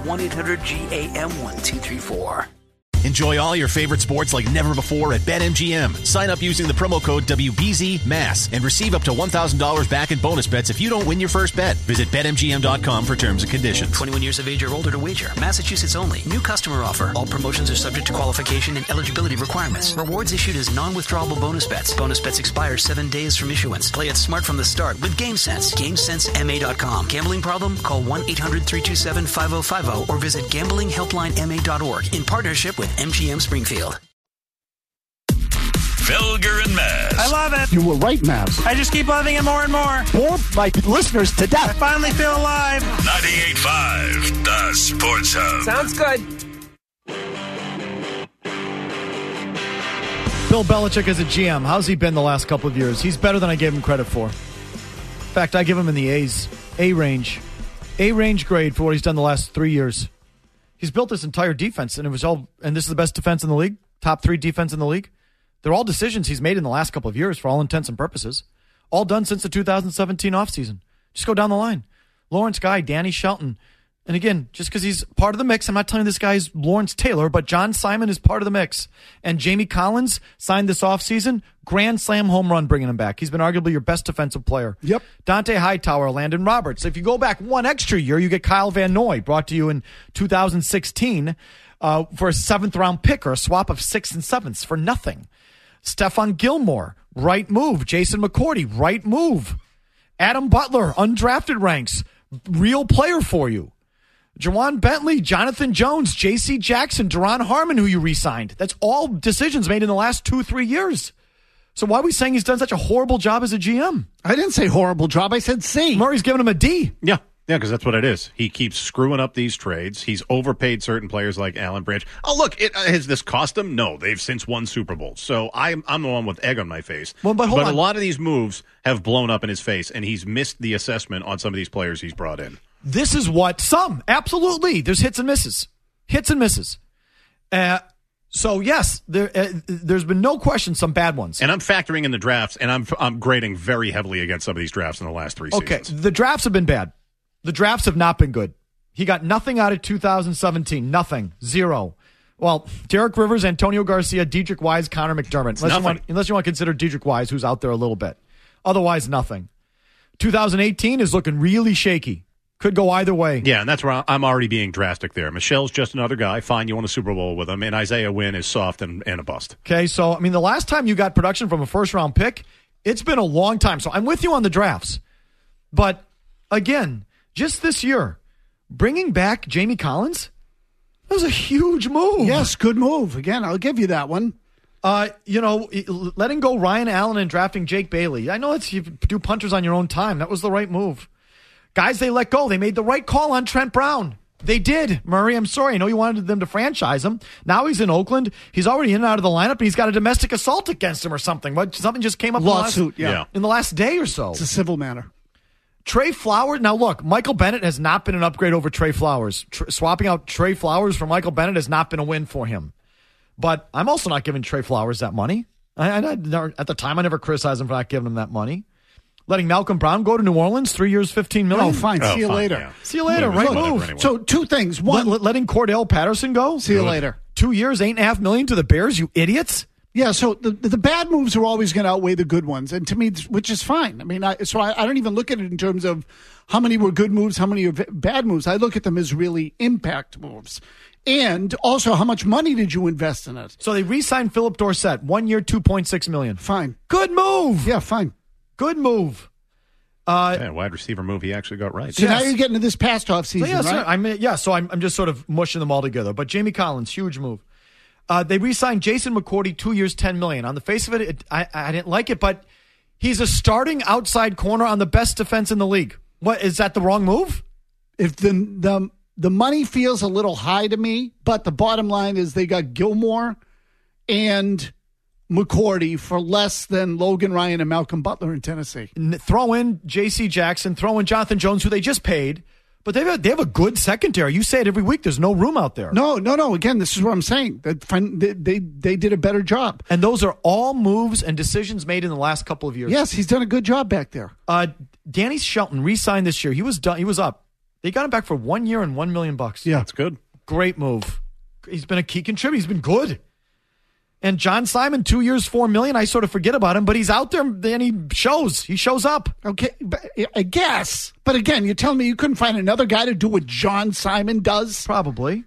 Speaker 2: 1-800-GAM-1234.
Speaker 15: Enjoy all your favorite sports like never before at BetMGM. Sign up using the promo code WBZMASS and receive up to $1,000 back in bonus bets if you don't win your first bet. Visit BetMGM.com for terms and conditions.
Speaker 2: 21 years of age or older to wager. Massachusetts only. New customer offer. All promotions are subject to qualification and eligibility requirements. Rewards issued as non-withdrawable bonus bets. Bonus bets expire 7 days from issuance. Play it smart from the start with GameSense. GameSenseMA.com. Gambling problem? Call 1-800-327-5050 or visit gamblinghelplinema.org in partnership with MGM Springfield.
Speaker 4: Felger and Mazz.
Speaker 17: I love it.
Speaker 5: You were right, Mazz.
Speaker 17: I just keep loving it more and more.
Speaker 5: Bore my listeners to death.
Speaker 17: I finally feel alive.
Speaker 4: 98.5, the Sports Hub.
Speaker 17: Sounds good.
Speaker 6: Bill Belichick as a GM, how's he been the last couple of years? He's better than I gave him credit for. In fact, I give him in the A's. A range grade for what he's done the last 3 years. He's built this entire defense, and this is the best defense in the league, top 3 defense in the league. They're all decisions he's made in the last couple of years for all intents and purposes. All done since the 2017 offseason. Just go down the line. Lawrence Guy, Danny Shelton. And again, just because he's part of the mix, I'm not telling you this guy's Lawrence Taylor, but John Simon is part of the mix. And Jamie Collins signed this offseason. Grand slam home run bringing him back. He's been arguably your best defensive player.
Speaker 5: Yep.
Speaker 6: Dante Hightower, Landon Roberts. If you go back one extra year, you get Kyle Van Noy, brought to you in 2016. for a 7th-round pick or a swap of 6th and 7th for nothing. Stephon Gilmore, right move. Jason McCourty, right move. Adam Butler, undrafted ranks, real player for you. Jawan Bentley, Jonathan Jones, J.C. Jackson, Deron Harmon, who you re-signed. That's all decisions made in the last 2-3 years. So why are we saying he's done such a horrible job as a GM?
Speaker 5: I didn't say horrible job. I said C.
Speaker 6: Murray's giving him a D.
Speaker 8: Yeah, because that's what it is. He keeps screwing up these trades. He's overpaid certain players like Alan Branch. Oh, look, has this cost them? No, they've since won Super Bowls. So I'm the one with egg on my face.
Speaker 6: Well, but hold on.
Speaker 8: A lot of these moves have blown up in his face, and he's missed the assessment on some of these players he's brought in.
Speaker 6: This is what some, absolutely. There's hits and misses. Hits and misses. So, yes, there's been no question some bad ones.
Speaker 8: And I'm factoring in the drafts, and I'm grading very heavily against some of these drafts in the last 3 seasons.
Speaker 6: Okay, the drafts have been bad. The drafts have not been good. He got nothing out of 2017. Nothing. Zero. Well, Derek Rivers, Antonio Garcia, Dedrick Wise, Connor McDermott. Unless you want to consider Dedrick Wise, who's out there a little bit. Otherwise, nothing. 2018 is looking really shaky. Could go either way.
Speaker 8: Yeah, and that's where I'm already being drastic there. Michelle's just another guy. Fine, you won a Super Bowl with him. And Isaiah Wynn is soft and a bust.
Speaker 6: Okay, so, the last time you got production from a first-round pick, it's been a long time. So I'm with you on the drafts. But, again, just this year, bringing back Jamie Collins, that was a huge move.
Speaker 5: Yes, good move. Again, I'll give you that one.
Speaker 6: Letting go Ryan Allen and drafting Jake Bailey. I know you do punters on your own time. That was the right move. Guys they let go. They made the right call on Trent Brown. They did. Murray, I'm sorry. I know you wanted them to franchise him. Now he's in Oakland. He's already in and out of the lineup, and he's got a domestic assault against him or something. Something just came up
Speaker 5: lawsuit,
Speaker 6: in the last day or so.
Speaker 5: It's a civil matter.
Speaker 6: Trey Flowers. Now, look, Michael Bennett has not been an upgrade over Trey Flowers. Swapping out Trey Flowers for Michael Bennett has not been a win for him. But I'm also not giving Trey Flowers that money. At the time, I never criticized him for not giving him that money. Letting Malcolm Brown go to New Orleans, 3 years, $15 million.
Speaker 5: Oh, fine. See you later.
Speaker 8: Yeah.
Speaker 6: See you later. Right move.
Speaker 8: Anyway.
Speaker 5: So, two things. One,
Speaker 6: letting Cordell Patterson go.
Speaker 5: See you later.
Speaker 6: 2 years, $8.5 million to the Bears. You idiots.
Speaker 5: Yeah. So the bad moves are always going to outweigh the good ones, and to me, which is fine. I mean, I don't even look at it in terms of how many were good moves, how many are bad moves. I look at them as really impact moves. And also, how much money did you invest in it?
Speaker 6: So they re-signed Philip Dorsett, 1 year, $2.6 million.
Speaker 5: Fine.
Speaker 6: Good move.
Speaker 5: Yeah, fine.
Speaker 6: Good move.
Speaker 8: Wide receiver move he actually got right.
Speaker 5: So now you're getting to this past off season, right?
Speaker 6: So I'm just sort of mushing them all together. But Jamie Collins, huge move. They re-signed Jason McCourty, 2 years, $10 million. On the face of it, I didn't like it, but he's a starting outside corner on the best defense in the league. What, is that the wrong move?
Speaker 5: If the money feels a little high to me, but the bottom line is they got Gilmore and McCourty for less than Logan Ryan and Malcolm Butler in Tennessee.
Speaker 6: Throw in J.C. Jackson, throw in Jonathan Jones, who they just paid, but they have a good secondary. You say it every week. There's no room out there.
Speaker 5: No. Again, this is what I'm saying. They did a better job.
Speaker 6: And those are all moves and decisions made in the last couple of years.
Speaker 5: Yes, he's done a good job back there.
Speaker 6: Danny Shelton re-signed this year. He was done. He was up. They got him back for 1 year and $1 million.
Speaker 5: Yeah,
Speaker 8: that's good.
Speaker 6: Great move. He's been a key contributor. He's been good. And John Simon, 2 years, $4 million. I sort of forget about him, but he's out there and he shows. He shows up.
Speaker 5: Okay, I guess. But again, you're telling me you couldn't find another guy to do what John Simon does?
Speaker 6: Probably.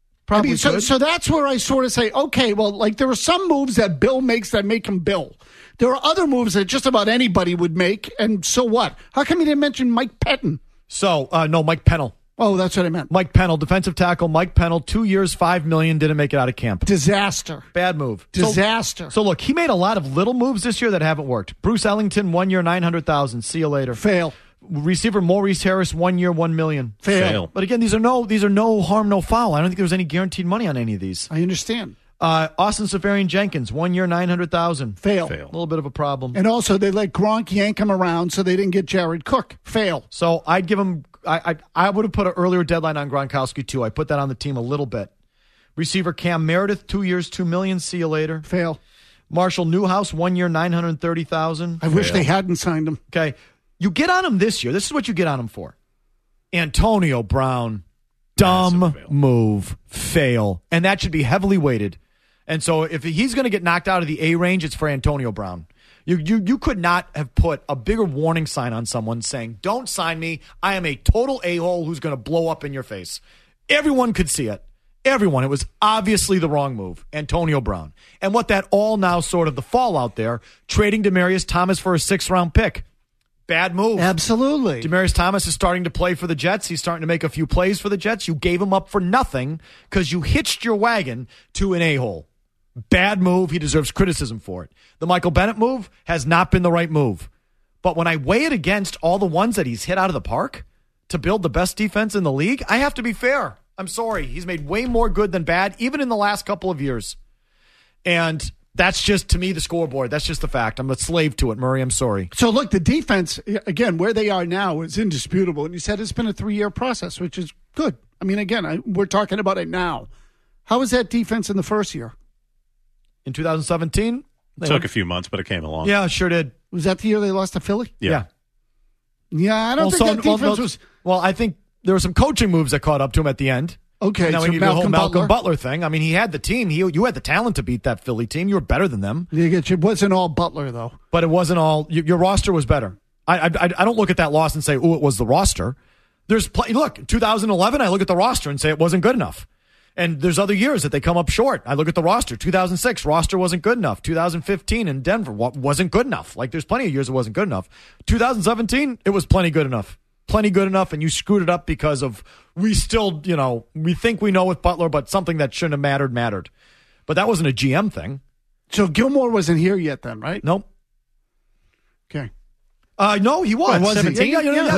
Speaker 5: So that's where I sort of say, okay, well, like there are some moves that Bill makes that make him Bill. There are other moves that just about anybody would make, and so what? How come you didn't mention Mike Pettin?
Speaker 6: So, no, Mike Pennell.
Speaker 5: Oh, that's what I meant.
Speaker 6: Mike Pennell, defensive tackle. Mike Pennell, 2 years, $5 million, didn't make it out of camp.
Speaker 5: Disaster.
Speaker 6: Bad move.
Speaker 5: Disaster.
Speaker 6: So look, he made a lot of little moves this year that haven't worked. Bruce Ellington, 1 year, $900,000. See you later.
Speaker 5: Fail.
Speaker 6: Receiver Maurice Harris, 1 year, $1 million.
Speaker 5: Fail.
Speaker 6: But again, these are no harm, no foul. I don't think there was any guaranteed money on any of these.
Speaker 5: I understand.
Speaker 6: Austin Seferian Jenkins, 1 year, $900,000.
Speaker 5: Fail.
Speaker 6: A little bit of a problem.
Speaker 5: And also, they let Gronk yank him around, so they didn't get Jared Cook. Fail.
Speaker 6: So I'd give him. I would have put an earlier deadline on Gronkowski too. I put that on the team a little bit. Receiver Cam Meredith, 2 years, $2 million. See you later.
Speaker 5: Fail.
Speaker 6: Marshall Newhouse, 1 year, $930,000.
Speaker 5: I wish they hadn't signed him.
Speaker 6: Okay, you get on him this year. This is what you get on him for. Antonio Brown, dumb move, fail, and that should be heavily weighted. And so if he's going to get knocked out of the A range, it's for Antonio Brown. You could not have put a bigger warning sign on someone saying, don't sign me. I am a total a-hole who's going to blow up in your face. Everyone could see it. Everyone. It was obviously the wrong move. Antonio Brown. And what that all now sort of the fallout there, trading Demaryius Thomas for a 6th-round pick. Bad move.
Speaker 5: Absolutely.
Speaker 6: Demaryius Thomas is starting to play for the Jets. He's starting to make a few plays for the Jets. You gave him up for nothing because you hitched your wagon to an a-hole. Bad move. He deserves criticism for it. The Michael Bennett move has not been the right move. But when I weigh it against all the ones that he's hit out of the park to build the best defense in the league, I have to be fair. I'm sorry. He's made way more good than bad, even in the last couple of years. And that's just, to me, the scoreboard. That's just the fact. I'm a slave to it, Murray. I'm sorry.
Speaker 5: So, look, the defense, again, where they are now is indisputable. And you said it's been a 3-year process, which is good. I mean, again, we're talking about it now. How was that defense in the first year?
Speaker 6: In 2017?
Speaker 8: It took a few months, but it came along.
Speaker 6: Yeah, it sure did.
Speaker 5: Was that the year they lost to Philly?
Speaker 6: Yeah.
Speaker 5: Yeah, I don't think that defense was...
Speaker 6: Well, I think there were some coaching moves that caught up to him at the end.
Speaker 5: Okay,
Speaker 6: now
Speaker 5: so
Speaker 6: when you do the whole Malcolm Butler thing, I mean, he had the team. You had the talent to beat that Philly team. You were better than them.
Speaker 5: It wasn't all Butler, though.
Speaker 6: But it wasn't all... Your roster was better. I don't look at that loss and say, oh, it was the roster. Look, 2011, I look at the roster and say it wasn't good enough. And there's other years that they come up short. I look at the roster. 2006, roster wasn't good enough. 2015 in Denver wasn't good enough. Like, there's plenty of years it wasn't good enough. 2017, it was plenty good enough. Plenty good enough, and you screwed it up because of we still, we think we know with Butler, but something that shouldn't have mattered. But that wasn't a GM thing.
Speaker 5: So Gilmore wasn't here yet then, right?
Speaker 6: Nope.
Speaker 5: Okay.
Speaker 6: No, he was.
Speaker 8: 17?
Speaker 6: He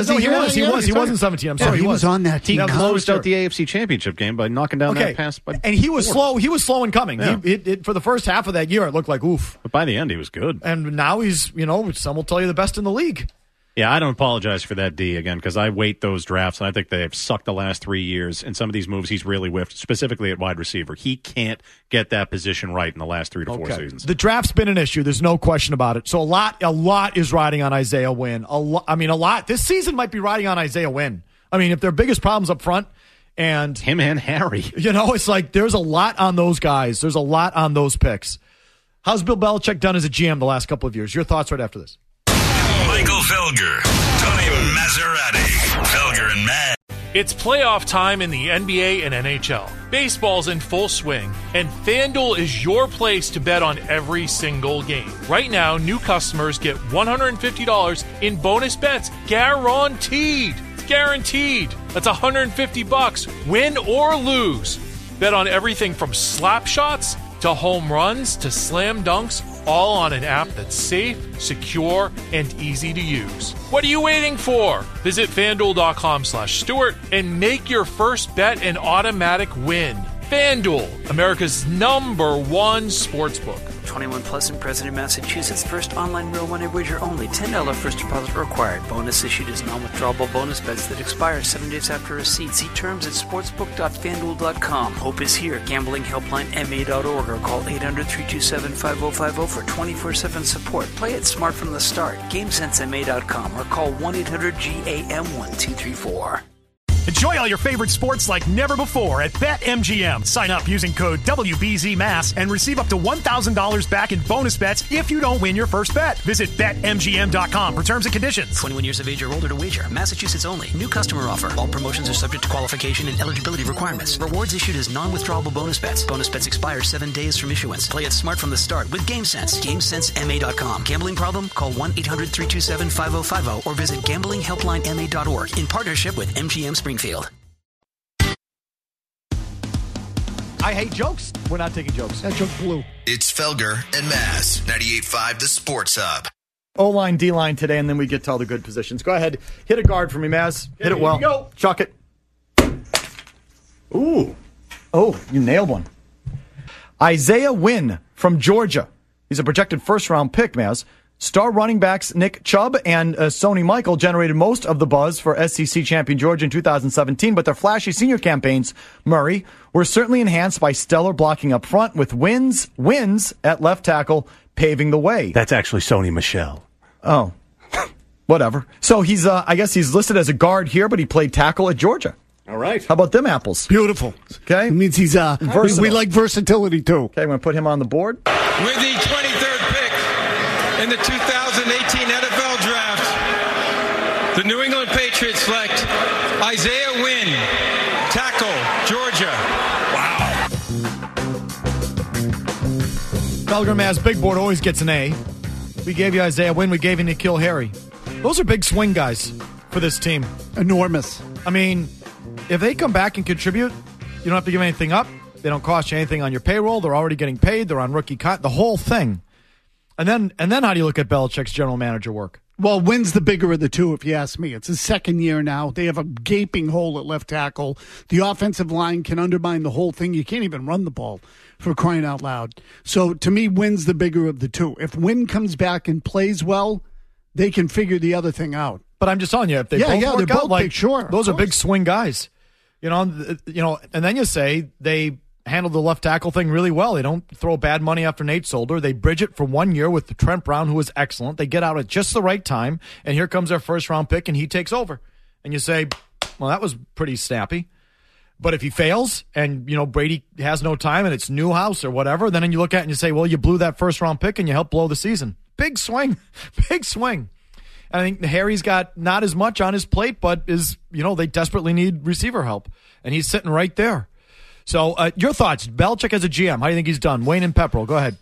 Speaker 6: was in 17. I'm sorry.
Speaker 5: He was on that team.
Speaker 8: He closed out the AFC Championship game by knocking down that pass.
Speaker 6: And he was slow. He was slow in coming. Yeah. For the first half of that year, it looked like oof.
Speaker 8: But by the end, he was good.
Speaker 6: And now he's, some will tell you the best in the league.
Speaker 8: Yeah, I don't apologize for that, D, again, because I weight those drafts, and I think they have sucked the last 3 years. And some of these moves he's really whiffed, specifically at wide receiver. He can't get that position right in the last 3 to 4 seasons.
Speaker 6: The draft's been an issue. There's no question about it. So a lot is riding on Isaiah Wynn. A lot. This season might be riding on Isaiah Wynn. I mean, if their biggest problems up front, and
Speaker 8: him and Harry.
Speaker 6: It's like there's a lot on those guys. There's a lot on those picks. How's Bill Belichick done as a GM the last couple of years? Your thoughts right after this.
Speaker 4: Michael Felger, Tony Maserati, Felger and Matt.
Speaker 1: It's playoff time in the NBA and NHL. Baseball's in full swing, and FanDuel is your place to bet on every single game. Right now, new customers get $150 in bonus bets guaranteed. It's guaranteed. That's $150, win or lose. Bet on everything from slap shots to home runs to slam dunks, all on an app that's safe, secure, and easy to use. What are you waiting for? Visit FanDuel.com/Stewart and make your first bet an automatic win. FanDuel, America's #1 sportsbook.
Speaker 2: 21 plus and present in Massachusetts. First online real money wager only. $10 first deposit required. Bonus issued as non-withdrawable bonus bets that expire 7 days after receipt. See terms at sportsbook.fanduel.com. Hope is here. Gambling helpline MA.org or call 800-327-5050 for 24/7 support. Play it smart from the start. GameSenseMA.com or call 1-800-GAM-1234.
Speaker 18: Enjoy all your favorite sports like never before at BetMGM. Sign up using code WBZMass and receive up to $1,000 back in bonus bets if you don't win your first bet. Visit BetMGM.com for terms and conditions.
Speaker 2: 21 years of age or older to wager. Massachusetts only. New customer offer. All promotions are subject to qualification and eligibility requirements. Rewards issued as non-withdrawable bonus bets. Bonus bets expire 7 days from issuance. Play it smart from the start with GameSense. GameSenseMA.com. Gambling problem? Call 1-800-327-5050 or visit gamblinghelplinema.org in partnership with MGM Springfield.
Speaker 6: I hate jokes. We're not taking jokes.
Speaker 5: That joke blew.
Speaker 14: It's Felger and Mass, 98.5 The Sports Hub.
Speaker 6: O-line, D-line today, and then we get to all the good positions. Go ahead. Hit a guard for me, Maz. Hit it well.
Speaker 5: Go.
Speaker 6: Chuck it. Ooh. Oh, you nailed one. Isaiah Wynn from Georgia. He's a projected first-round pick, Maz. Star running backs Nick Chubb and Sony Michael generated most of the buzz for SEC champion Georgia in 2017, but their flashy senior campaigns, Murray, were certainly enhanced by stellar blocking up front with wins at left tackle paving the way.
Speaker 8: That's actually Sony Michel.
Speaker 6: Oh, whatever. So he's, I guess he's listed as a guard here, but he played tackle at Georgia.
Speaker 8: All right.
Speaker 6: How about them apples?
Speaker 5: Beautiful.
Speaker 6: Okay.
Speaker 5: It means he's, we like versatility too.
Speaker 6: Okay, I'm going to put him on the board.
Speaker 19: With the 23rd pick in the 2018 NFL Draft, the New England Patriots select Isaiah Wynn, tackle, Georgia. Wow.
Speaker 6: Felger Maz Big Board always gets an A. We gave you Isaiah Wynn. We gave you N'Keal Harry. Those are big swing guys for this team.
Speaker 5: Enormous.
Speaker 6: I mean, if they come back and contribute, you don't have to give anything up. They don't cost you anything on your payroll. They're already getting paid. They're on rookie the whole thing. And then how do you look at Belichick's general manager work?
Speaker 5: Well, Wynn's the bigger of the two, if you ask me. It's his second year now. They have a gaping hole at left tackle. The offensive line can undermine the whole thing. You can't even run the ball, for crying out loud. So, to me, Wynn's the bigger of the two. If Wynn comes back and plays well, they can figure the other thing out.
Speaker 6: But I'm just telling you, if they both work
Speaker 5: they're
Speaker 6: out,
Speaker 5: both
Speaker 6: like,
Speaker 5: big, sure,
Speaker 6: those are big swing guys. And then you say they handled the left tackle thing really well. They don't throw bad money after Nate Solder. They bridge it for 1 year with Trent Brown, who was excellent. They get out at just the right time, and here comes their first-round pick, and he takes over. And you say, well, that was pretty snappy. But if he fails and, Brady has no time and it's Newhouse or whatever, then you look at it and you say, well, you blew that first-round pick and you helped blow the season. Big swing. Big swing. And I think Harry's got not as much on his plate, but they desperately need receiver help. And he's sitting right there. So your thoughts, Belichick as a GM, how do you think he's done? Wayne and Pepperell, go ahead.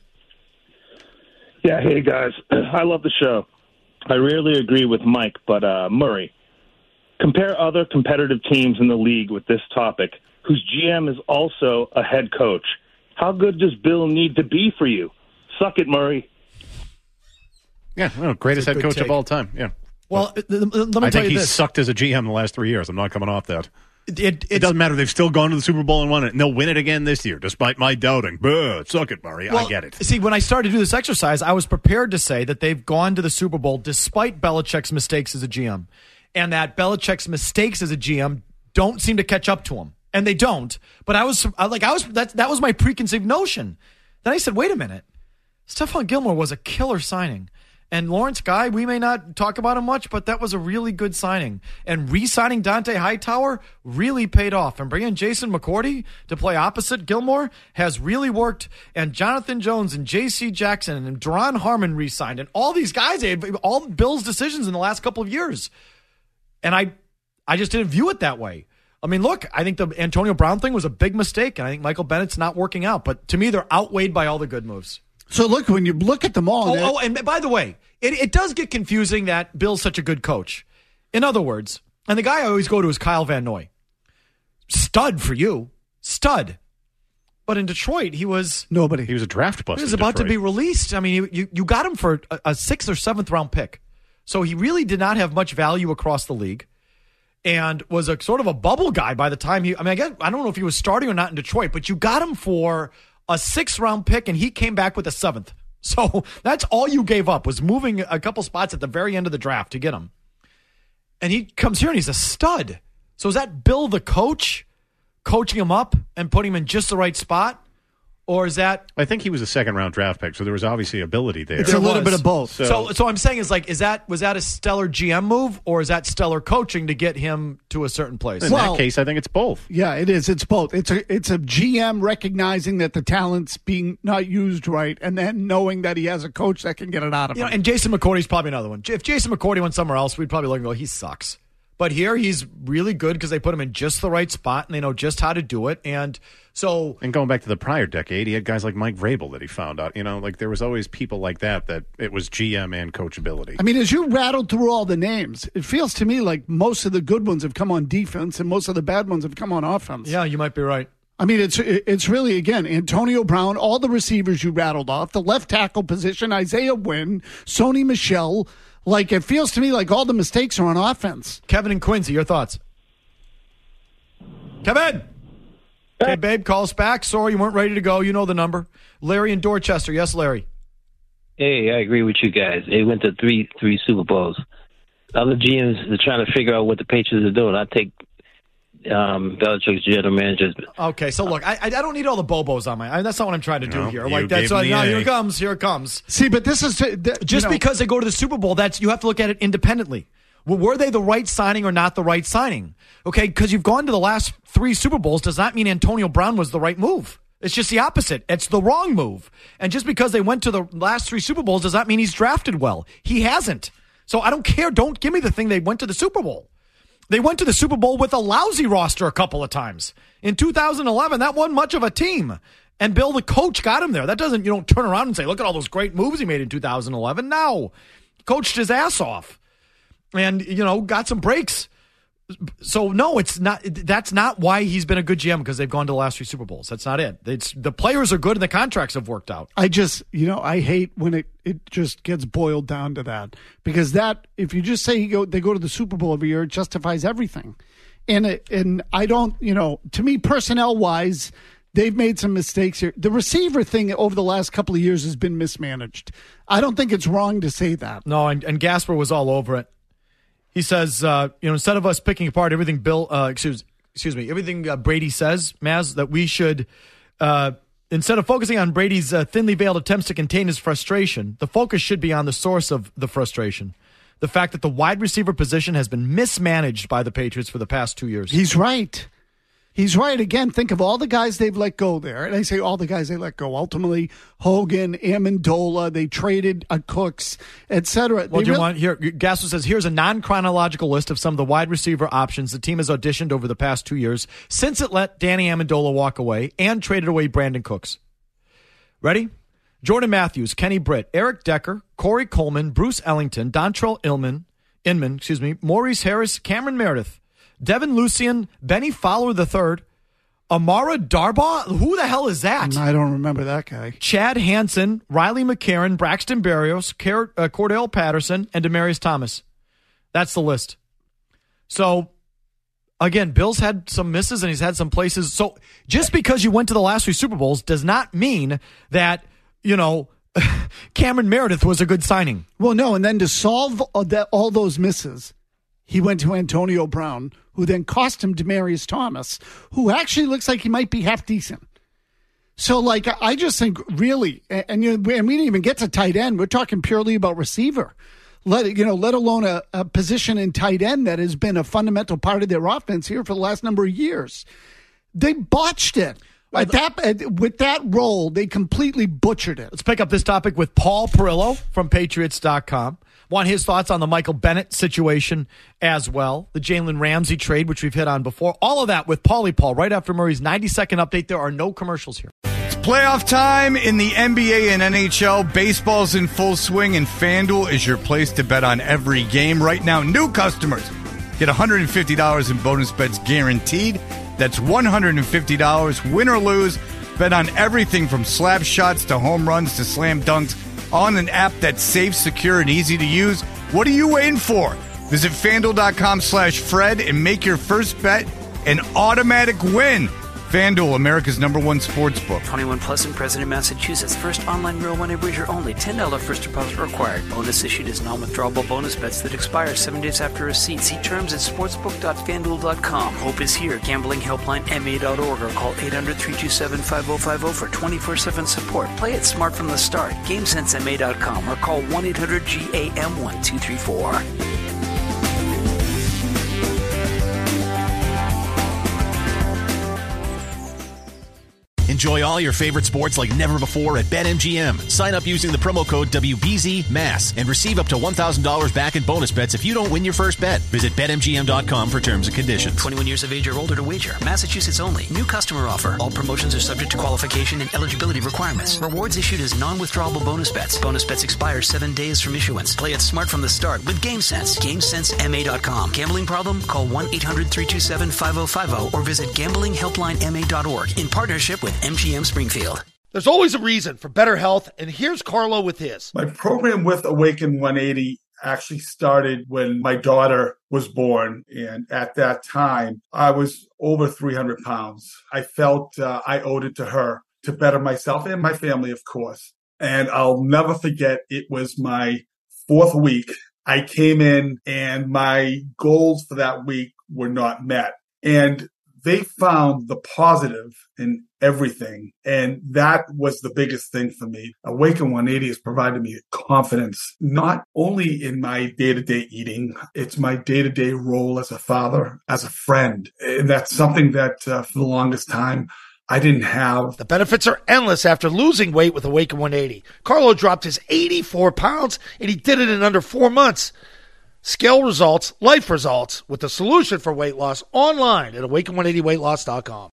Speaker 20: Yeah, hey, guys. I love the show. I rarely agree with Mike, but Murray, compare other competitive teams in the league with this topic, whose GM is also a head coach. How good does Bill need to be for you? Suck it, Murray.
Speaker 8: Yeah, greatest head coach of all time. Yeah.
Speaker 6: Well, let me tell you this.
Speaker 8: I think he's sucked as a GM the last 3 years. I'm not coming off that. It doesn't matter. They've still gone to the Super Bowl and won it, and they'll win it again this year, despite my doubting. Suck it, Murray.
Speaker 6: Well,
Speaker 8: I get it.
Speaker 6: See, when I started to do this exercise, I was prepared to say that they've gone to the Super Bowl despite Belichick's mistakes as a GM, and that Belichick's mistakes as a GM don't seem to catch up to him, and they don't. But that was my preconceived notion. Then I said, wait a minute, Stephon Gilmore was a killer signing. And Lawrence Guy, we may not talk about him much, but that was a really good signing. And re-signing Dante Hightower really paid off. And bringing Jason McCourty to play opposite Gilmore has really worked. And Jonathan Jones and J.C. Jackson and Duron Harmon re-signed. And all these guys, all Bill's decisions in the last couple of years. And I just didn't view it that way. I mean, look, I think the Antonio Brown thing was a big mistake. And I think Michael Bennett's not working out. But to me, they're outweighed by all the good moves.
Speaker 5: So, look, when you look at them all...
Speaker 6: and by the way, it does get confusing that Bill's such a good coach. In other words, and the guy I always go to is Kyle Van Noy. Stud for you. Stud. But in Detroit, he was...
Speaker 5: Nobody.
Speaker 8: He was a draft bust.
Speaker 6: He was about to be released. I mean, you got him for a 6th or 7th round pick. So he really did not have much value across the league. And was a sort of a bubble guy by the time I don't know if he was starting or not in Detroit, but you got him for a 6th round pick, and he came back with a 7th. So that's all you gave up, was moving a couple spots at the very end of the draft to get him. And he comes here and he's a stud. So is that Bill the coach coaching him up and putting him in just the right spot? Or is that...
Speaker 8: I think he was a 2nd-round draft pick, so there was obviously ability there.
Speaker 5: It's a little bit of both.
Speaker 6: So I'm saying, was that a stellar GM move, or is that stellar coaching to get him to a certain place?
Speaker 8: In that case, I think it's both.
Speaker 5: Yeah, it is. It's both. It's a GM recognizing that the talent's being not used right, and then knowing that he has a coach that can get it out of him.
Speaker 6: And Jason McCourty's probably another one. If Jason McCourty went somewhere else, we'd probably look and go, he sucks. But here, he's really good because they put him in just the right spot, and they know just how to do it. And going back to the prior decade, he had guys like Mike Vrabel that he found out. There was always people like that it was GM and coachability.
Speaker 5: I mean, as you rattled through all the names, it feels to me like most of the good ones have come on defense, and most of the bad ones have come on offense.
Speaker 6: Yeah, you might be right.
Speaker 5: I mean, it's really, again, Antonio Brown, all the receivers you rattled off, the left tackle position, Isaiah Wynn, Sony Michel. Like, it feels to me like all the mistakes are on offense.
Speaker 6: Kevin and Quincy, your thoughts? Kevin! Hey, babe, call us back. Sorry you weren't ready to go. You know the number. Larry in Dorchester. Yes, Larry.
Speaker 21: Hey, I agree with you guys. They went to three Super Bowls. Other GMs are trying to figure out what the Patriots are doing. I take Belichick's general manager.
Speaker 6: Okay, so look, I don't need all the bobos on that's not what I'm trying to do here.
Speaker 8: Here
Speaker 6: it comes.
Speaker 5: See, but this is
Speaker 6: because they go to the Super Bowl. You have to look at it independently. Well, were they the right signing or not the right signing? Okay, because you've gone to the last 3 Super Bowls does not mean Antonio Brown was the right move. It's just the opposite. It's the wrong move. And just because they went to the last 3 Super Bowls does not mean he's drafted well. He hasn't. So I don't care. Don't give me the thing they went to the Super Bowl. They went to the Super Bowl with a lousy roster a couple of times. In 2011, that wasn't much of a team. And Bill, the coach, got him there. That doesn't, you don't turn around and say, look at all those great moves he made in 2011. No. Coached his ass off and, got some breaks. So, no, it's not. That's not why he's been a good GM, because they've gone to the last 3 Super Bowls. That's not it. The players are good and the contracts have worked out.
Speaker 5: I just, I hate when it just gets boiled down to that, because that, if you just say they go to the Super Bowl every year, it justifies everything. And I don't, to me, personnel-wise, they've made some mistakes here. The receiver thing over the last couple of years has been mismanaged. I don't think it's wrong to say that.
Speaker 6: No, and Gasper was all over it. He says, instead of us picking apart everything everything Brady says, Maz, that we should, instead of focusing on Brady's thinly veiled attempts to contain his frustration, the focus should be on the source of the frustration. The fact that the wide receiver position has been mismanaged by the Patriots for the past 2 years.
Speaker 5: He's right. He's right. Again, think of all the guys they've let go there. And I say all the guys they let go. Ultimately, Hogan, Amendola, they traded Cooks, etc.
Speaker 6: Well, Gasper says, here's a non-chronological list of some of the wide receiver options the team has auditioned over the past 2 years since it let Danny Amendola walk away and traded away Brandon Cooks. Ready? Jordan Matthews, Kenny Britt, Eric Decker, Corey Coleman, Bruce Ellington, Dontrell Inman, Maurice Harris, Cameron Meredith, Devin Lucien, Benny Fowler III, Amara Darbaugh. Who the hell is that?
Speaker 5: I don't remember that guy.
Speaker 6: Chad Hansen, Riley McCarron, Braxton Berrios, Cordell Patterson, and Demaryius Thomas. That's the list. So, again, Bill's had some misses and he's had some places. So, just because you went to the last 3 Super Bowls does not mean that, Cameron Meredith was a good signing.
Speaker 5: Well, no, and then to solve all those misses, he went to Antonio Brown, who then cost him Demaryius Thomas, who actually looks like he might be half decent. So, I just think really, and we didn't even get to tight end. We're talking purely about receiver. Let alone a position in tight end that has been a fundamental part of their offense here for the last number of years. They botched it. With that role, they completely butchered it.
Speaker 6: Let's pick up this topic with Paul Perillo from Patriots.com. Want his thoughts on the Michael Bennett situation as well. The Jalen Ramsey trade, which we've hit on before. All of that with Paulie Paul right after Murray's 90-second update. There are no commercials here.
Speaker 3: It's playoff time in the NBA and NHL. Baseball's in full swing, and FanDuel is your place to bet on every game. Right now, new customers get $150 in bonus bets guaranteed. That's $150, win or lose. Bet on everything from slap shots to home runs to slam dunks on an app that's safe, secure, and easy to use. What are you waiting for? Visit FanDuel.com/Fred and make your first bet an automatic win. FanDuel, America's #1 sportsbook.
Speaker 2: 21 plus in President, Massachusetts. First online real money wager only. $10 first deposit required. Bonus issued as non-withdrawable bonus bets that expire 7 days after receipt. See terms at sportsbook.fanduel.com. Hope is here. Gambling helpline MA.org or call 800-327-5050 for 24/7 support. Play it smart from the start. GameSenseMA.com or call 1-800-GAM-1234.
Speaker 15: Enjoy all your favorite sports like never before at BetMGM. Sign up using the promo code WBZMASS and receive up to $1,000 back in bonus bets if you don't win your first bet. Visit BetMGM.com for terms and conditions.
Speaker 2: 21 years of age or older to wager. Massachusetts only. New customer offer. All promotions are subject to qualification and eligibility requirements. Rewards issued as non-withdrawable bonus bets. Bonus bets expire 7 days from issuance. Play it smart from the start with GameSense. GameSenseMA.com. Gambling problem? Call 1-800-327-5050 or visit gamblinghelplinema.org in partnership with MGM Springfield.
Speaker 22: There's always a reason for better health, and here's Carlo with his.
Speaker 23: My program with Awaken 180 actually started when my daughter was born, and at that time, I was over 300 pounds. I felt I owed it to her to better myself and my family, of course. And I'll never forget, it was my 4th week. I came in, and my goals for that week were not met. And they found the positive in everything. And that was the biggest thing for me. Awaken 180 has provided me confidence, not only in my day-to-day eating, it's my day-to-day role as a father, as a friend. And that's something that for the longest time, I didn't have.
Speaker 22: The benefits are endless after losing weight with Awaken 180. Carlo dropped his 84 pounds, and he did it in under 4 months. Scale results, life results, with the solution for weight loss online at awaken180weightloss.com.